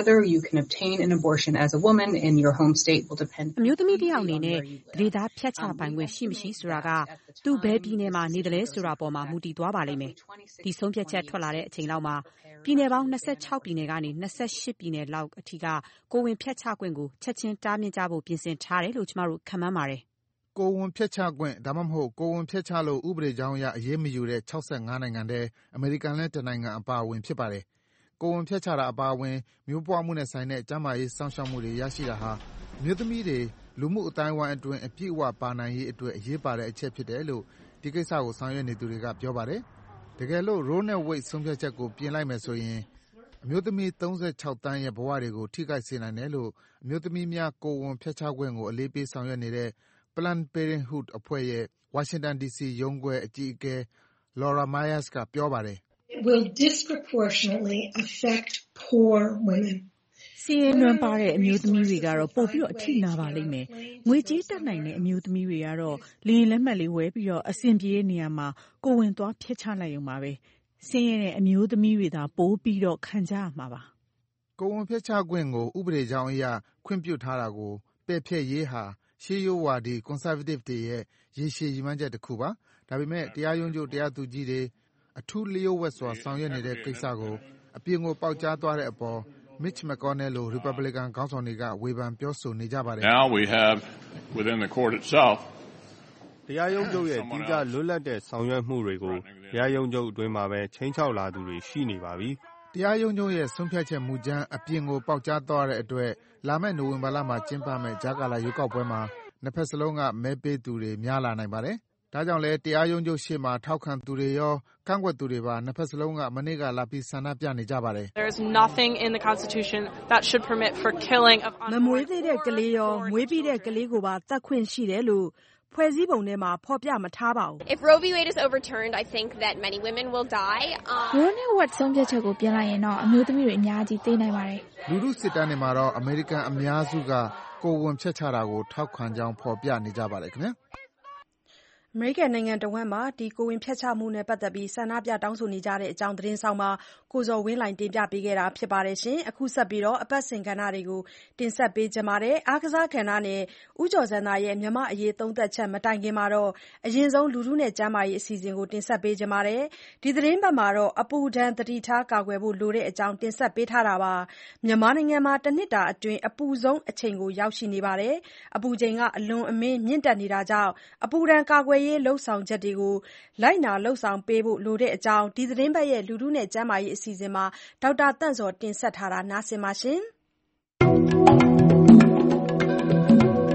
မျိုးသမီးတစ်ယောက်အနေနဲ့သန္ဓေသားဖျက်ချပိုင်ခွင့်ရှိမရှိဆိုတာကသူဘယ်ပြည်နယ်မှာနေသလဲဆိုတာပေါ်မှာမူတည်သွားပါလိမ့်မယ်။ဒီဆုံးဖြတ်ချက်ထွက်လာတဲ့အချိန်လောက်မှာပြည်နယ်ပေါင်း26ပြည်နယ်ကနေ28ပြည်နယ်လောက်အထိကကိုယ်ဝန်ဖျက်ချခွင့်ကိုချက်ချင်းတားမြစ်ကြဖို့ပြင်ဆင်ထားတယ်လို့ကျမတို့ခန့်မှန်းပါတယ်။ကိုယ်ဝန်ဖျက်ချခွင့်ဒါမှမဟုတ်ကိုယ်ဝန်ဖျက်ချလို့ဥပဒေကြောင်းအရအရေးမယူတဲ့65နိုင်ငံထဲအမေရိကန်လည်းတစ်နိုင်ငံအပါအဝင်ဖြစ်ပါတယ်။ကိုယ်ဝန်ဖျက်ချတာအပါအဝင်မျိုးပွားမှုနဲ့ဆိုင်တဲ့ကျန်းမာရေးစောင့်ရှောက်မှုတွေရရှိတာဟာအမျိုးသမီးတွေလူမှုအသိုင်းအဝိုင်းအတွင်းအပြည့်အဝပါနိုင်ရေးအတွက်အရေးပါတဲ့အချက်ဖြစ်တယ်လို့ဒီကိစ္စကိုဆောင်ရွက်နေသူတွေကပြောပါတယ်။တကယ်လို့ Roe နဲ့ Wade ဆုံးဖြတ်ချက်ကိုပြင်လိုက်မယ်ဆိုရင်အမျိုးသမီး36သန်းရဲ့ဘဝတွေကိုထိခိုက်စေနိုင်တယ်လို့အမျိုးသမီးများကိုယ်ဝန်ဖျက်ချခွင့်ကိုအလေးပေးဆောင်ရွက်နေတဲ့ Planned Parenthood အဖွဲ့ရဲ့ဝါရှင်တန် DC ရုံးခွဲအကြီးအကဲ Laura Myers ကပြောပါတယ်။ will disproportionately affect poor women. ဆင်းရဲနွမ်းပါးတဲ့အမျိုးသမီးတွေကတော့ပိုပြီးအထိနာပါလိမ့်မယ်။ငွေကြေးတတ်နိုင်တဲ့အမျိုးသမီးတွေကတော့လေယာဉ်လက်မှတ်လေးဝယ်ပြီးအဆင်ပြေတဲ့နေရာမှာကိုယ်ဝန်သွားဖျက်ချလိုက်ရုံပါပဲ။ဆင်းရဲတဲ့အမျိုးသမီးတွေသာပိုပြီးခံကြရမှာပါ။ကိုယ်ဝန်ဖျက်ချခွင့်ကိုဥပဒေကြောင်းအရခွင့်ပြုထားတာကိုပယ်ဖျက်ရေးဟာရှေးရိုးဝါဒီ Conservative တွေရဲ့ရေရှည်ရည်မှန်းချက်တစ်ခုပါ။ဒါပေမဲ့တရားရုံးချုပ်တရားသူကြီးတွေအထူးလျှို့ဝှက်စွာဆောင်ရွက်နေတဲ့ကိစ္စကိုအပြင်ကိုပေါက်ကြားသွားတဲ့အပေါ် Mitch McConnell လို Republican ခေါင်းဆောင်တွေကဝေဖန်ပြောဆိုနေကြပါတယ်။ Now we have within the court itself တရားရုံးချုပ်ရဲ့ကြီးကြပ်လွတ်လပ်တဲ့ဆောင်ရွက်မှုတွေကိုတရားရုံးချုပ်အတွင်းမှာပဲချိန်ချောက်လာသူတွေရှိနေပါပြီ။တရားရုံးချုပ်ရဲ့ဆုံးဖြတ်ချက်မူကြမ်းအပြင်ကိုပေါက်ကြားသွားတဲ့အတွက်လာမယ့်နိုဝင်ဘာလမှာကျင်းပမယ့်ကြားကာလရွေးကောက်ပွဲမှာနှစ်ဖက်စလုံးကမဲပေးသူတွေများလာနိုင်ပါတယ်။ဒါကြောင့်လည်းတရားရုံးချုပ်ရှေ့မှာထောက်ခံသူတွေရောကန့်ကွက်သူတွေပါနှစ်ဖက်စလုံးကမနေ့ကလာပြီးဆန္ဒပြနေကြပါတယ်မမွေးသေးတဲ့ကလေးရောမွေးပြီးတဲ့ကလေးကိုပါသတ်ခွင့်ရှိတယ်လို့ဖွဲ့စည်းပုံထဲမှာဖော်ပြမထားပါဘူး။ If Roe v. Wade is overturned, I think that many women will die. Roe နဲ့ Wade ဆုံးဖြတ်ချက်ကိုပြင်လိုက်ရင်တော့အမျိုးသမီးတွေအများကြီးသေနိုင်ပါတယ်။လူထုစစ်တမ်းတွေမှာတော့အမေရိကန်အများစုကကိုယ်ဝန်ဖျက်ချတာကိုထောက်ခံကြောင်းဖော်ပြနေကြပါတယ်ခင်ဗျာ။အမေရိကန်နိုင်ငံတဝန်းမှာကိုယ်ဝန်ဖျက်ချမှုနဲ့ပတ်သက်ပြီးဆန္ဒပြတောင်းဆိုနေကြတဲ့အကြောင်းသတင်းဆောင်မှာကိုဇော်ဝင်းလှိုင်တင်ပြပေးခဲ့တာဖြစ်ပါတယ်။အခုဆက်ပြီးအပတ်စဉ်ကဏ္ဍတွေကိုတင်ဆက်ပေးကြပါမယ်။အားကစားကဏ္ဍနဲ့ဦးကျော်ဇံသာရဲ့မြန်မာ့အရေးသုံးသပ်ချက်မတိုင်ခင်မှာအရင်ဆုံးလူထုနဲ့ကျန်းမာရေးအစီအစဉ်ကိုတင်ဆက်ပေးကြပါမယ်။ဒီသတင်းပတ်မှာအပူဒဏ်သတိထားကာကွယ်ဖို့လိုတဲ့အကြောင်းတင်ဆက်ပေးထားတာပါ။မြန်မာနိုင်ငံမှာတစ်နှစ်တာအတွင်းအပူဆုံးအချိန်ကိုရောက်ရှိနေပါတယ်။အပူချိန်ကအလွန်အမင်းမြင့်တက်နေတာကြောင့်အပူဒဏ်ကာကွယ်ရေးလုပ်ဆောင်ချက်တွေကိုလိုက်နာလုပ်ဆောင်ပေးဖို့လိုတဲ့အကြောင်းဒီသတင်းပတ်ရဲ့လူထုနဲ့ကျန်းမာရေးအစီအစဉ်မှာဒေါက်တာသန့်ဇော်တင်ဆက်ထားတာနားဆင်ပါရှင်။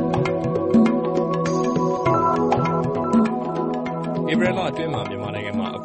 ဧပြီလအတွင်းမှာမြန်မာနိုင်ငံမှာ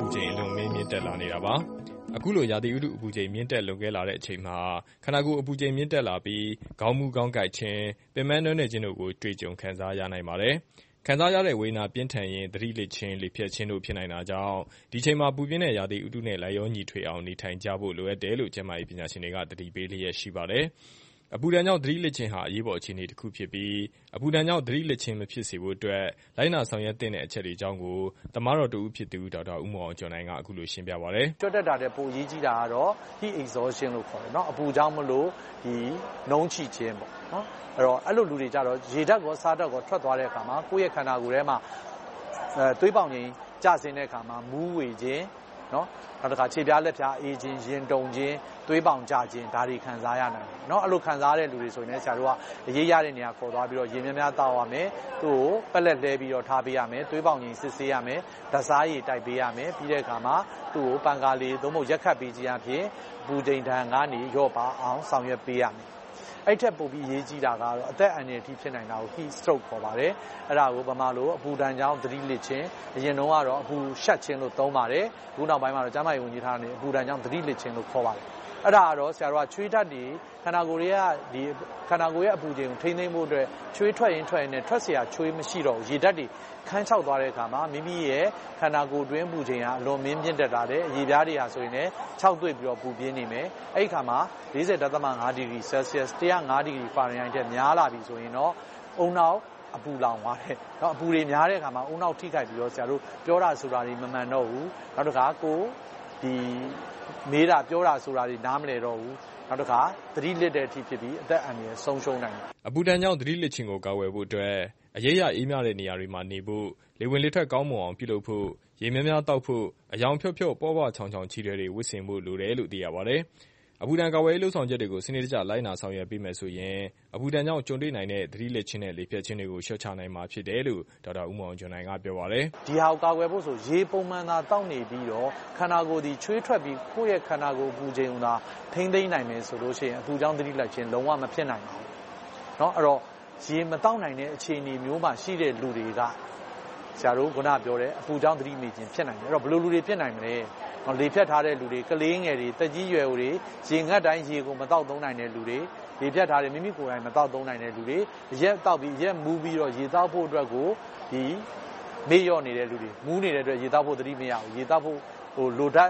င့်တက်လာနေတာပါ။အခုလိုရာသီဥတုအပူချိန်မြင့်တက်လွန်ကဲလာတဲ့အချိန်မှာခန္ဓာကိုယ်အပူချိန်မြင့်တက်လာပြီးခေါင်းမူးခေါင်းကိုက်ခြင်းပင်ပန်းနွမ်းနယ်ခြင်းတို့ကိုတွေ့ကြုံခံစားရနိုင်ပါတယ်။ခံစားရတဲ့ဝေဒနာပြင်းထန်ရင်သတိလစ်ခြင်းလေဖြတ်ခြင်းတို့ဖြစ်နိုင်တာကြောင့်ဒီချိန်မှာပူပြင်းတဲ့ရာသီဥတုနဲ့လိုက်လျောညီထွေအောင်နေထိုင်ကြဖို့လိုအပ်တယ်လို့ကျန်းမာရေးပညာရှင်တွေကသတိပေးလျက်ရှိပါတယ်။အပူဒဏ်ကြောင့်သတိလစ်ခြင်းဟာအရေးပေါ်အခြေအနေတစ်ခုဖြစ်ပြီးအပူဒဏ်ကြောင့်သတိလစ်ခြင်းမဖြစ်စေဖို့အတွက်လိုက်နာဆောင်ရွက်သင့်တဲ့အချက်တွေအကြောင်းကိုသမားတော်တူဦးဖြစ်သူဒေါက်တာဦးမောင်အောင်ကျော်နိုင်ကအခုလိုရှင်းပြပါတယ်။ကြွက်တက်တာတဲ့ပိုအရေးကြီးတာကတော့ heat exhaustion လို့ခေါ်တယ်နော်အပူကြောင့်မလို့ဒီနှုံးချိခြင်းပေါ့နော်အဲ့လိုလူတွေကြတော့ရေဓာတ်ကောစားဓာတ်ကောထွက်သွားတဲ့အခါမှာကိုယ့်ရဲ့ခန္ဓာကိုယ်ထဲမှာသွေးပေါင်ခြင်းကျဆင်းတဲ့အခါမှာမူးဝေခြင်းနော်နောက်တစ်ခါခြေပြားလက်ဖြားအေးခြင်းရင်တုန်ခြင်းသွေးပေါင်ကျခြင်းဒါတွေခံစားရနိုင်တယ်နော်အဲ့လိုခံစားရတဲ့လူတွေဆိုရင်လည်းဆရာတို့ကအရေးရတဲ့နေရာခေါ်သွားပြီးတော့ရေများများတောက်ရမယ်သူ့ကိုပက်လက်လဲပြီးတော့ထားပေးရမယ်သွေးပေါင်ခြင်းစစ်ဆေးရမယ်ဓာတ်စားရည်တိုက်ပေးရမယ်ပြီးတဲ့အခါမှာသူ့ကိုပန်ကာလေးသို့မဟုတ်ရက်ခတ်ပေးခြင်းအပြင်ပူချိန်ထန်ကနေရော့ပါအောင်ဆောင်ရွက်ပေးရမယ်အဲ့ထက်ပိုပြီးရေးကြီးတာကတော့အသက်အန္တရာယ်ထိဖြစ်နိုင်တာကို heat stroke ခေါ်ပါတယ်အဲ့ဒါကိုဗမာလိုအပူဒဏ်ကြောင့်သတိလစ်ခြင်းအရင်တုန်းကတော့အပူရှက်ခြင်းလို့သုံးပါတယ်အခုနောက်ပိုင်းမှာတော့ကျန်းမာရေးဝန်ကြီးဌာနနဲ့အပူဒဏ်ကြောင့်သတိလစ်ခြင်းလို့ခေါ်ပါတယ်အဲ့ဒါကတော့ဆရာတို့ကချွေးဓာတ်တွေခန္ဓာကိုယ်ရဲ့အပူချိန်ကိုထိန်းသိမ်းဖို့အတွက်ချွေးထွက်ရင်နဲ့ထွက်เสียချွေးမရှိတော့ဘူးရေဓာတ်တွေခန်းချောက်သွားတဲ့အခါမှာမိမိရဲ့ခန္ဓာကိုယ်တွင်းပူချိန်ကအလွန်မြင့်တက်တာတဲ့ရေပြားတွေဟာဆိုရင်လည်း6တွေ့ပြီးတော့ပူပြင်းနေမယ်အဲ့ဒီအခါမှာ 40.5 ဒီဂရီဆဲလ်ဆီယပ် 105 ဒီဂရီဖာရင်ဟိုက်ထက်များလာပြီဆိုရင်တော့အုံနောက်အပူလောင်သွားတယ်เนาะအပူတွေများတဲ့အခါမှာအုံနောက်ထိခိုက်ပြီးတော့ဆရာတို့ပြောတာဆိုတာတွေမမှန်တော့ဘူးနောက်တစ်ခါကိုဒီမေးတာပြောတာဆိုတာတွေနားမလည်တော့ဘူးနောက်တစ်ခါသတိလစ်တဲ့အထိဖြစ်ပြီးအသက်အန္တရာယ်ဆုံးရှုံးနိုင်တယ်အပူဒဏ်ကြောင့်သတိလစ်ခြင်းကိုကာကွယ်ဖို့အတွက်အရေးရအေးမြတဲ့နေရာတွေမှာနေဖို့လေဝင်လေထွက်ကောင်းမွန်အောင်ပြုလုပ်ဖို့ရေများများတောက်ဖို့အယောင်ဖြော့ဖြော့ပေါ့ပေါ့ချောင်ချောင်ချီတွေဝတ်ဆင်ဖို့လိုတယ်လို့သိရပါတယ်အပူဒဏ်ကာကွယ်ရေးလှုပ်ဆောင်ချက်တွေကိုစနစ်တကျလိုက်နာဆောင်ရွက်ပေးမယ်ဆိုရင်အပူဒဏ်ကြောင့်ကြုံတွေ့နိုင်တဲ့သတိလစ်ခြင်းနဲ့လေဖြတ်ခြင်းတွေကိုလျှော့ချနိုင်မှာဖြစ်တယ်လို့ဒေါက်တာဦးမောင်ကျော်နိုင်ကပြောပါတယ်ဒီဟာကိုကာကွယ်ဖို့ဆိုရေပုံမှန်သာတောက်နေပြီးတော့ခန္ဓာကိုယ်ဒီချွေးထွက်ပြီးကိုယ့်ရဲ့ခန္ဓာကိုယ်အပူချိန်သာထိမ့်သိမ့်နိုင်မယ်ဆိုလို့ရှိရင်အပူကြောင့်သတိလစ်ခြင်းလုံးဝမဖြစ်နိုင်ပါဘူးเนาะအဲ့တော့ရေမတောက်နိုင်တဲ့အခြေအနေမျိုးမှာရှိတဲ့လူတွေကဆရာတို့ခုနပြောတဲ့အပူကြောင့်သတိမေ့ခြင်းဖြစ်နိုင်တယ်အဲ့တော့ဘယ်လိုလူတွေဖြစ်နိုင်မလဲလေဖြတ်ထားတဲ့လူတွေကလေးငယ်တွေတက်ကြီးရွယ်တွေရေငတ်တိုင်းရေကိုမတောက်သုံးနိုင်တဲ့လူတွေလေဖြတ်ထားတဲ့မိမိကိုယ်တိုင်မတောက်သုံးနိုင်တဲ့လူတွေရက်တောက်ပြီးရက်မူးပြီးတော့ရေတောက်ဖို့အတွက်ကိုဒီမေ့လျော့နေတဲ့လူတွေမူးနေတဲ့အတွက်ရေတောက်ဖို့သတိမရဘူးရေတောက်ဖို့လိုအပ်တာ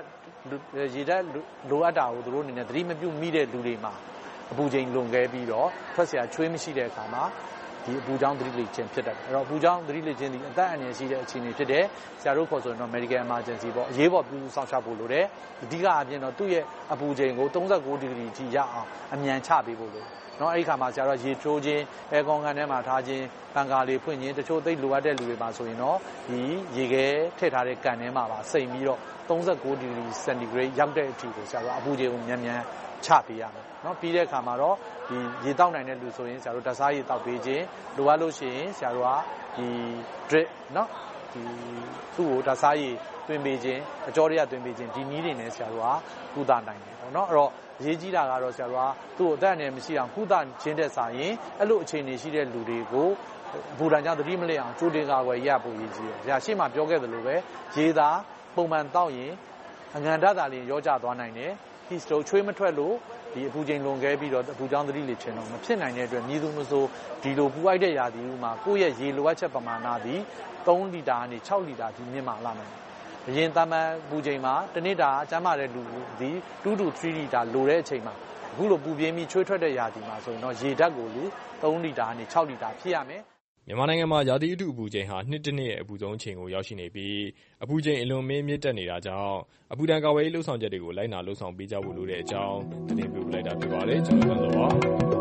ကိုသူတို့အနေနဲ့သတိမပြုမိတဲ့လူတွေမှာအပူချိန်လွန်ကဲပြီးတော့ထွက်เสียချွေးမရှိတဲ့အခါမှာဒီအပူကြောင့်သတိလစ်ခြင်းဖြစ်တတ်တယ်အဲ့တော့အပူကြောင့်သတိလစ်ခြင်းဒီအသက်အန္တရာယ်ရှိတဲ့အခြေအနေဖြစ်တယ်ဆရာတို့ခေါ်ဆိုရင်တော့ medical emergency ပေါ့အရေးပေါ်ပြုစုစောင့်ရှောက်ဖို့လိုတယ်အဓိကအပြင်တော့သူ့ရဲ့အပူချိန်ကို39ဒီဂရီအထိရအောင်အမြန်ချပေးဖို့လိုเนาะအဲ့ဒီခါမှာဆရာတို့ရေချိုးခြင်းအဲကွန်ကန်ထဲမှာထားခြင်းပန်ကာလေးဖွင့်ခြင်းတချို့သိလိုအပ်တဲ့လူတွေမှာဆိုရင်တော့ဒီရေခဲထည့်ထားတဲ့ကန်ထဲမှာပါစိမ့်ပြီးတော့39ဒီဂရီစင်တီဂရိတ်ရောက်တဲ့အထိကိုဆရာတို့အပူချိန်ကိုမြန်မြန်ချပေးရမယ်เนาะပြီးတဲ့အခါမှာတော့ဒီရေတောက်နိုင်တဲ့လူဆိုရင်ဆရာတို့ဓာတ်စားရေတောက်ပေးခြင်းလိုအပ်လို့ရှိရင်ဆရာတို့ကဒီ drip เนาะဒီသူ့ကိုဓာတ်စားရေတွင်ပေးခြင်းအကြောတွေကတွင်ပေးခြင်းဒီနည်းတွေနဲ့ဆရာတို့ကကုသနိုင်တယ်ပေါ့เนาะအဲ့တော့အရေးကြီးတာကတော့ဆရာတို့ကသူ့ကိုအသက်အန္တရာယ်မရှိအောင်ကုသခြင်းတဲ့စာရင်အဲ့လိုအခြေအနေရှိတဲ့လူတွေကိုဘူဒဏ်ကြောင့်သတိမလစ်အောင်ကြိုတင်ကာကွယ်ရဖို့ရည်ကြီးတယ်။ဒါရှေ့မှာပြောခဲ့သလိုပဲရေသာပုံမှန်တောက်ရင်အငံဓာတ်သာလျှင်ရောကျသွားနိုင်တယ်။ heat stroke ချွေးမထွက်လို့ဒီအပူချိန်လွန်ကဲပြီးတော့အပူကြောင့်သတိလစ်ခြင်းတော့မဖြစ်နိုင်တဲ့အတွက်မြည်သူမဆိုဒီလိုပူအိုက်တဲ့ရာသီဥတုမှာကိုယ့်ရဲ့ရေလိုအပ်ချက်ပမာဏသည်3လီတာကနေ6လီတာဒီမြင့်မာလာနိုင်တယ်။အရင်တမန်ပူချိန်မှာတစ်နေ့တာအကျန်းမာတဲ့လူသည်2 to 3လီတာလိုတဲ့အချိန်မှာအခုလိုပူပြင်းပြီးချွေးထွက်တဲ့ရာသီမှာဆိုရင်တော့ရေဓာတ်ကိုလေ3လီတာကနေ6လီတာဖြစ်ရမယ်မြန်မာနိုင်ငံမှာရာသီဥတုအပူချိန်ဟာနှစ်တစ်နှစ်ရဲ့အပူဆုံးအချိန်ကိုရောက်ရှိနေပြီးအပူချိန်အလွန်မြင့်တက်နေတာကြောင့်အပူဒဏ်ကာကွယ်ရေးလှုပ်ဆောင်ချက်တွေကိုလိုက်နာလှုပ်ဆောင်ပေးကြဖို့လိုတဲ့အကြောင်းသတင်းပေးပို့လိုက်တာဖြစ်ပါတယ်ကျွန်တော်တို့ပါ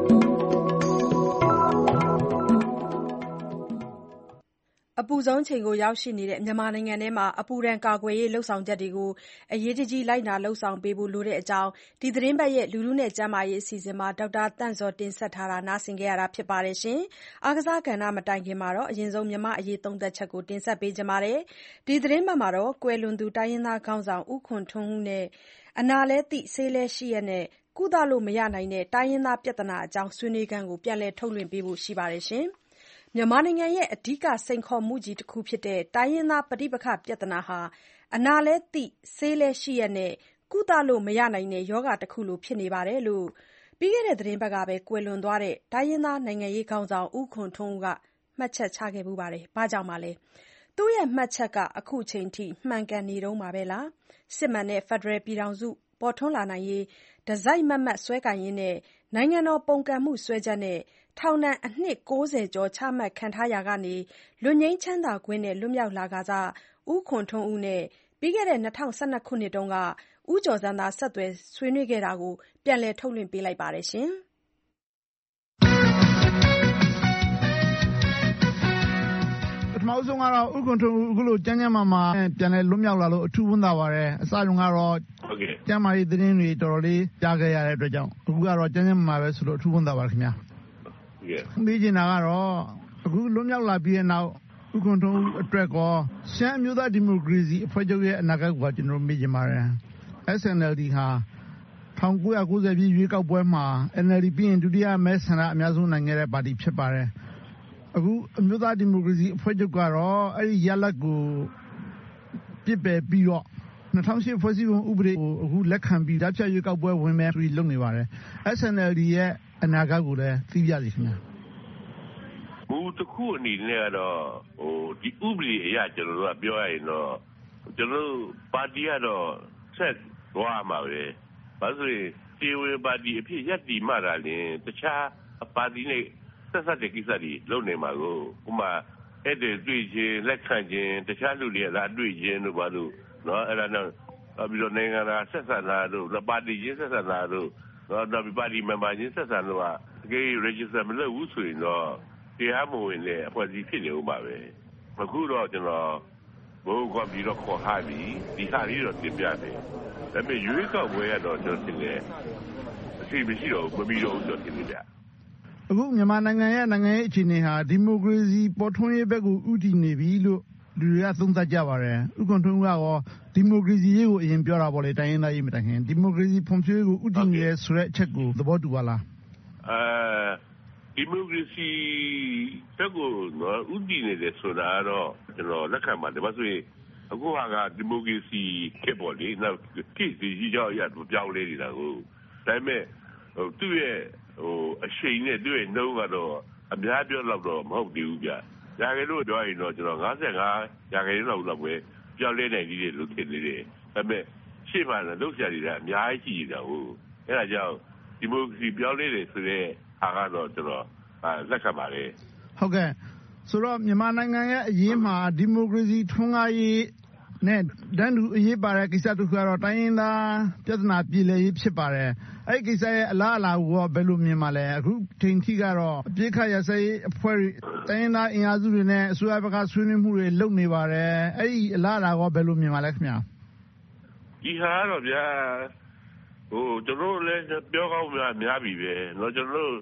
အပူဆုံးချိန်ကိုရောက်ရှိနေတဲ့မြန်မာနိုင်ငံထဲမှာအပူဒဏ်ကာကွယ်ရေးလှုပ်ဆောင်ချက်တွေကိုအရေးတကြီးလိုက်နာလှုပ်ဆောင်ပေးဖို့လိုတဲ့အကြောင်းဒီသတင်းပတ်ရဲ့လူထုနဲ့ကျန်းမာရေးအစီအစဉ်မှာဒေါက်တာတန့်ဇော်တင်ဆက်ထားတာနားဆင်ကြရတာဖြစ်ပါတယ်ရှင်။အားကစားကဏ္ဍမတိုင်ခင်မှာတော့အရင်ဆုံးမြန်မာအရေးသုံးသက်ချက်ကိုတင်ဆက်ပေးကြပါမယ်။ဒီသတင်းပတ်မှာတော့ကွယ်လွန်သူတိုင်းရင်းသားခေါင်းဆောင်ဦးခွန်ထွန်းဦးနဲ့အနာလဲသိဆေးလဲရှိရနဲ့ကုသလို့မရနိုင်တဲ့တိုင်းရင်းသားပြဿနာအကြောင်းဆွေးနွေးခန်းကိုပြန်လည်ထုတ်လွှင့်ပေးဖို့ရှိပါတယ်ရှင်။မြန်မာနိုင်ငံရဲ့အဓိကစိန်ခေါ်မှုကြီးတစ်ခုဖြစ်တဲ့တိုင်းရင်းသားပဋိပက္ခပြဿနာဟာအနာလည်းသိဆေးလည်းရှိရက်နဲ့ကုသလို့မရနိုင်တဲ့ရောဂါတခုလိုဖြစ်နေတယ်လို့ပြီးခဲ့တဲ့သီတင်းပတ်ကပဲကွယ်လွန်သွားတဲ့တိုင်းရင်းသားနိုင်ငံရေးခေါင်းဆောင်ဦးခွန်ထွန်းဦးကမှတ်ချက်ချခဲ့ဖူးပါတယ်။ဘာကြောင့်ပါလဲ။သူ့ရဲ့မှတ်ချက်ကအခုချိန်ထိမှန်ကန်နေတုန်းပါပဲလား။စစ်မှန်တဲ့ဖက်ဒရယ်ပြည်ထောင်စုပေါ်ထွန်းလာနိုင်ရေးတစိုက်မတ်မတ်စွဲကိုင်ရင်းနဲ့နိုင်ငံတော်ပုန်ကန်မှုစွဲချက်နဲ့ထောင်ဒဏ်အနှစ်60ကျော်ချမှတ်ခံထားရာကနေလွတ်ငြိမ်းချမ်းသာခွင့်နဲ့လွတ်မြောက်လာကစားဦးခွန်ထွန်းဦးနဲ့ပြီးခဲ့တဲ့2012ခုနှစ်တုန်းကဦးကျော်ဇံသာဆက်သွယ်ဆွေးနွေးခဲ့တာကိုပြန်လည်ထုတ်လွှင့်ပေးလိုက်ပါတယ်ရှင်။ပထမဆုံးကတော့ဦးခွန်ထွန်းဦးအခုလိုကျန်းကျန်းမာမာပြန်လည်လွတ်မြောက်လာလို့အထူးဝမ်းသာပါတယ်။အစတုန်းကတော့ကျန်းမာရေးသတင်းတွေတော်တော်လေးကြားခဲ့ရတဲ့အတွက်ကြောင့်အခုကတော့ကျန်းကျန်းမာမာပဲဆိုလို့အထူးဝမ်းသာပါတယ်ခင်ဗျာ။မေးချင်တာကတော့အခုလွတ်မြောက်လာပြီးတဲ့နောက်ဦးခွန်ထွန်းဦးအတွက်ကောရှမ်းအမျိုးသားဒီမိုကရေစီအဖွဲ့ချုပ်ရဲ့အနာဂတ်ကိုကျွန်တော်မေးချင်ပါတယ်။ SNLD ဟာ1990ပြည့်ရွေးကောက်ပွဲမှာ NLD ပြီးရင်ဒုတိယမဲဆန္ဒအများဆုံးနိုင်ခဲ့တဲ့ပါတီဖြစ်ပါတယ်။အခုအမျိုးသားဒီမိုကရေစီအဖွဲ့ချုပ်ကတော့အဲ့ဒီရလဒ်ကိုပြစ်ပယ်ပြီးတော့2008ဖွဲ့စည်းပုံဥပဒေကိုအခုလက်ခံပြီးဓာတ်ဖြတ်ရွေးကောက်ပွဲဝင်မယ်ဆိုပြီးလုပ်နေပါတယ်။ SNLD ရဲ့အနာဂတ်ကိုလည်းသိပြစီခင်ဗျာ။ဘူးတစ်ခုအနေနဲ့ကတော့ဒီဥပဒေအရကျွန်တော်တို့ကပြောရရင်တော့ကျွန်တော်ပါတီကတော့ဆက်သွားမှာပဲ။ဘာလို့လဲတီဝေပါတီအဖြစ်ရပ်တည်မှသာလျှင်တခြားပါတီနဲ့ဆက်ဆက်တဲ့ကိစ္စတွေလုပ်နေမှာကိုဥပမာအဲ့ဒီတွေ့ချင်းလက်ခံချင်းတခြားလူတွေလာတွေ့ချင်းတို့ဘာလို့နော်အဲ့ဒါတော့ပြီးတော့နိုင်ငံသားဆက်ဆံတာတို့ပါတီချင်းဆက်ဆံတာတို့တော့ပါတီမန်ဘာချင်းဆက်ဆံလို့ကတကယ် register မလုပ်ဘူးဆိုရင်တော့တရားမဝင်တဲ့အဖွဲ့အစည်းဖြစ်နေဦးမှာပဲအခုတော့ကျွန်တော်ဘိုးကပြီးတော့ခေါ်ထားပြီးဒီဟာလေးတော့တင်ပြတယ်ဒါပေမဲ့ရွေးကောက်ပွဲကတော့ကျွန်တော်တင်တယ်အစီမရှိတော့ဘူးမပြီးတော့ဘူးဆိုတင်ပြအခုမြန်မာနိုင်ငံရဲ့နိုင်ငံရေးအခြေအနေဟာဒီမိုကရေစီပေါ်ထွန်းရေးဘက်ကိုဥတည်နေပြီလို့လူတွေကသုံးသပ်ကြပါတယ်ဥက္ကဋ္ဌကရောဒီမိုကရေစီရေးကိုအရင်ပြောတာပေါ့လေတိုင်းရင်းသားရေးမတိုင်ခင်ဒီမိုကရေစီဖွံ့ဖြိုးရေးကိုဥတည်နေတဲ့ဆိုတဲ့အချက်ကိုသဘောတူပါလားဒီမိုကရေစီဘက်ကိုဥတည်နေတယ်ဆိုတာတော့ကျွန်တော်လက်ခံပါတယ်ဘာလို့ဆိုရင်အခုဟာကဒီမိုကရေစီခေတ်ပေါ့လေနောက်ခေတ်ကြီးကြောက်ရပြောင်းလဲနေတာကိုဒါပေမဲ့သူ့ရဲ့အရှိန်နဲ့သူ့ရဲ့နှုံးကတော့အများပြောတော့တော့မဟုတ်သေးဘူးဗျ။ရာခိုင်နှုန်းပြောရင်တော့ကျွန်တော်55ရာခိုင်နှုန်းလောက်ပဲပြောင်းလဲနိုင်သေးတယ်လို့ထင်နေတယ်။ဒါပေမဲ့ရှေ့မှာလုပ်ဆရာတွေကအများကြီးရှိနေတာဟုတ်။အဲဒါကြောင့်ဒီမိုကရေစီပြောင်းလဲတယ်ဆိုတဲ့ဟာကတော့ကျွန်တော်လက်ခံပါတယ်။ဟုတ်ကဲ့ဆိုတော့မြန်မာနိုင်ငံရဲ့အရေးမှာဒီမိုကရေစီထွန်းကားရေးနဲ့တန်းတူအရေးပါတဲ့ကိစ္စတစ်ခုကတော့တိုင်းရင်းသားပြဿနာပြည်လည်ရေးဖြစ်ပါတယ်။အဲ့ဒီကိစ္စရဲ့အလားအလာကိုဘယ်လိုမြင်ပါလဲ။အခုချိန်ထိကတော့အပြစ်ခတ်ရစဲအဖွဲ့တိုင်းရင်းသားအင်အားစုတွေနဲ့အစိုးရဘက်ကဆွေးနွေးမှုတွေလုပ်နေပါတယ်။အဲ့ဒီအလားအလာကိုဘယ်လိုမြင်ပါလဲခင်ဗျာ။ဒီဟာတော့ဗျာကျွန်တော်လည်းပြောကောင်းများပြီပဲ။ကျွန်တော်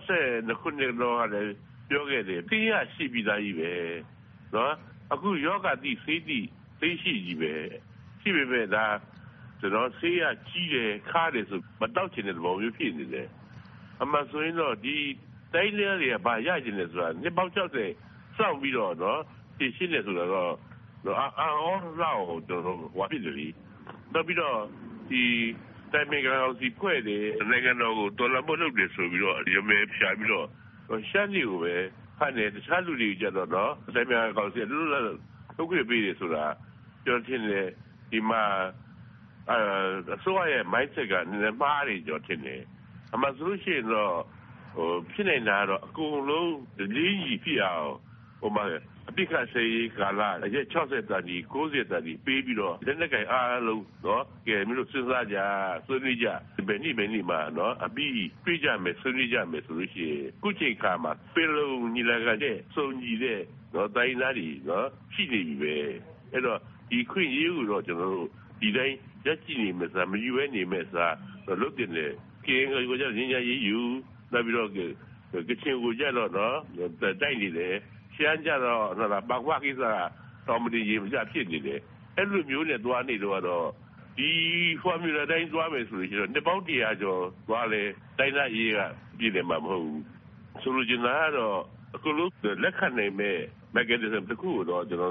62ခုနှစ်တော့လည်းပြောခဲ့တယ်။တရားရှိပြီးသားကြီးပဲ။နော်အခုယောဂတိစိတ်တိသိရှိကြီးပဲရှိပေမဲ့ဒါကျွန်တော်ဆေးရကြီးတယ်ခါတယ်ဆိုမတောက်ချင်တဲ့သဘောမျိုးဖြစ်နေတယ်အမှဆိုရင်တော့ဒီတိုင်းလေးတွေကဘာရချင်လဲဆိုတာနှစ်ပေါင်း60စောင့်ပြီးတော့နော်သိရှိနေဆိုတော့အော်လောက်ကျွန်တော်ဝါပြစ်တယ်လीနောက်ပြီးတော့ဒီတိုင်းမေကောင်စီဖွဲ့တယ်နိုင်ငံတော်ကိုတော်လှန်ဖို့လုပ်တယ်ဆိုပြီးတော့ရမဲဖြာပြီးတော့ရှမ်းကြီးကိုပဲဖတ်နေတခြားလူတွေကြတော့နော်တိုင်းမေကောင်စီလူထုတ်ခဲ့ပြီးတယ်ဆိုတာကျွန်တော်ထင်တယ်ဒီမှာအစိုးရရဲ့ mindset ကနည်းနည်းမှားတယ်ကျွန်တော်ထင်တယ်အမှန်ဆိုလို့ရှိရင်တော့ဖြစ်နေတာတော့အကုန်လုံးလေးကြီးဖြစ်အောင်ဟိုမှာအပိခတ်စေးကာလရက်60တန်ကြီး90တန်ကြီးပေးပြီးတော့လက်နဲ့ကင်အားလုံးနော်ကဲမင်းတို့စဉ်းစားကြဆွေးနွေးကြဘယ်နည်းမှာနော်အပြီးပြေးကြမယ်ဆွေးနွေးကြမယ်ဆိုလို့ရှိရင်ခုချိန်ခါမှာပေလုံးညီလာခံတဲ့စုံညီတဲ့နော်တိုင်းသားတွေနော်ရှိနေပြီပဲအဲ့တော့ဒီခွင့်ရေးကိုတော့ကျွန်တော်တို့ဒီတိုင်းရက်ကြည့်နေမယ်စားမယူဘဲနေမယ်စားလုပ်တင်တယ်ကင်းကိုကြညင်ညာရေးယူနောက်ပြီးတော့ကချင်ကိုကြတော့နော်တိုက်နေတယ်ရှမ်းကြတော့နော်ဘကွာကိစ္စတော်မတီရေမကြဖြစ်နေတယ်အဲ့လိုမျိုးနဲ့သွားနေတော့ဒီ formula တိုင်းသွားမယ်ဆိုရင်နှစ်ပေါင်း100ကျော်သွားလဲတိုင်းသားရေးကပြည်တယ်မှာမဟုတ်ဘူးဆိုလိုချင်တာကတော့အခုလို့လက်ခံနိုင်မဲ့ mechanism တစ်ခုတော့ကျွန်တော်တို့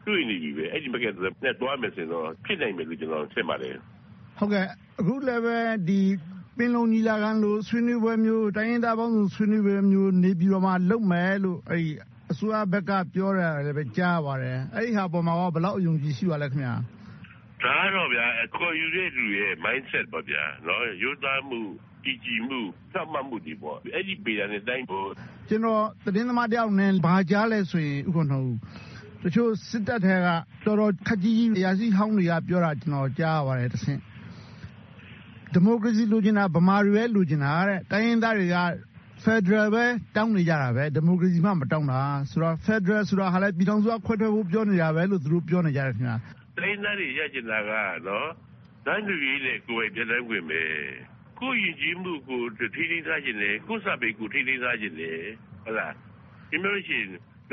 တွေ့နေပြီပဲအဲ့ဒီ mechanism နဲ့တွားမယ်ဆိုတော့ဖြစ်နိုင်မယ်လို့ကျွန်တော်ထင်ပါတယ်ဟုတ်ကဲ့အခုလည်းပဲဒီပင်လုံညီလာခံလို့ဆွေးနွေးပွဲမျိုးတိုင်းရင်းသားပေါင်းစုဆွေးနွေးပွဲမျိုးနေပြီးတော့မှလုပ်မယ်လို့အဲ့ဒီအစိုးရဘက်ကပြောရတယ်လည်းပဲကြားပါတယ်အဲ့ဒီဟာပေါ်မှာဘယ်လောက်အယုံကြည်ရှိပါလဲခင်ဗျာဒါတော့ဗျာခေါ်ယူတဲ့လူရဲ့ mindset ပါဗျာနော်ရိုးသားမှုကြည်ကြည်မှုသတ်မှတ်မှုတွေပေါ့အဲ့ဒီပေရတဲ့တိုင်းပေါ်ကျွန်တော်သတင်းသမားတယောက်နဲ့ဘာကြားလဲဆိုရင်ဥက္ကဋ္ဌတချို့စစ်တပ်ထဲကတော်တော်ခက်ကြီးကြီးရာစီဟောင်းတွေကပြောတာကျွန်တော်ကြားရပါတယ်တဆင့်ဒီမိုကရေစီလိုချင်တာဗမာတွေပဲလိုချင်တာတဲ့တိုင်းရင်းသားတွေကဖက်ဒရယ်ပဲတောင်းနေကြတာပဲဒီမိုကရေစီမှမတောင်းတာဆိုတော့ဖက်ဒရယ်ဆိုတာဟာလည်းပြည်ထောင်စုကခွဲထွက်ဖို့ပြောနေတာပဲလို့သူတို့ပြောနေကြတယ်ခင်ဗျာတိုင်းသားတွေရချင်တာကနော်တန်းတူရေးနဲ့ကိုယ်ပဲပြန်တိုင်းဝင်မယ်ကိုယ်ရည်ကြီးမှုကိုထိထိသားခြင်းနဲ့ကိုယ်စာပေကိုထိထိသားခြင်းနဲ့ဟုတ်လားဒီမျိုးရှင်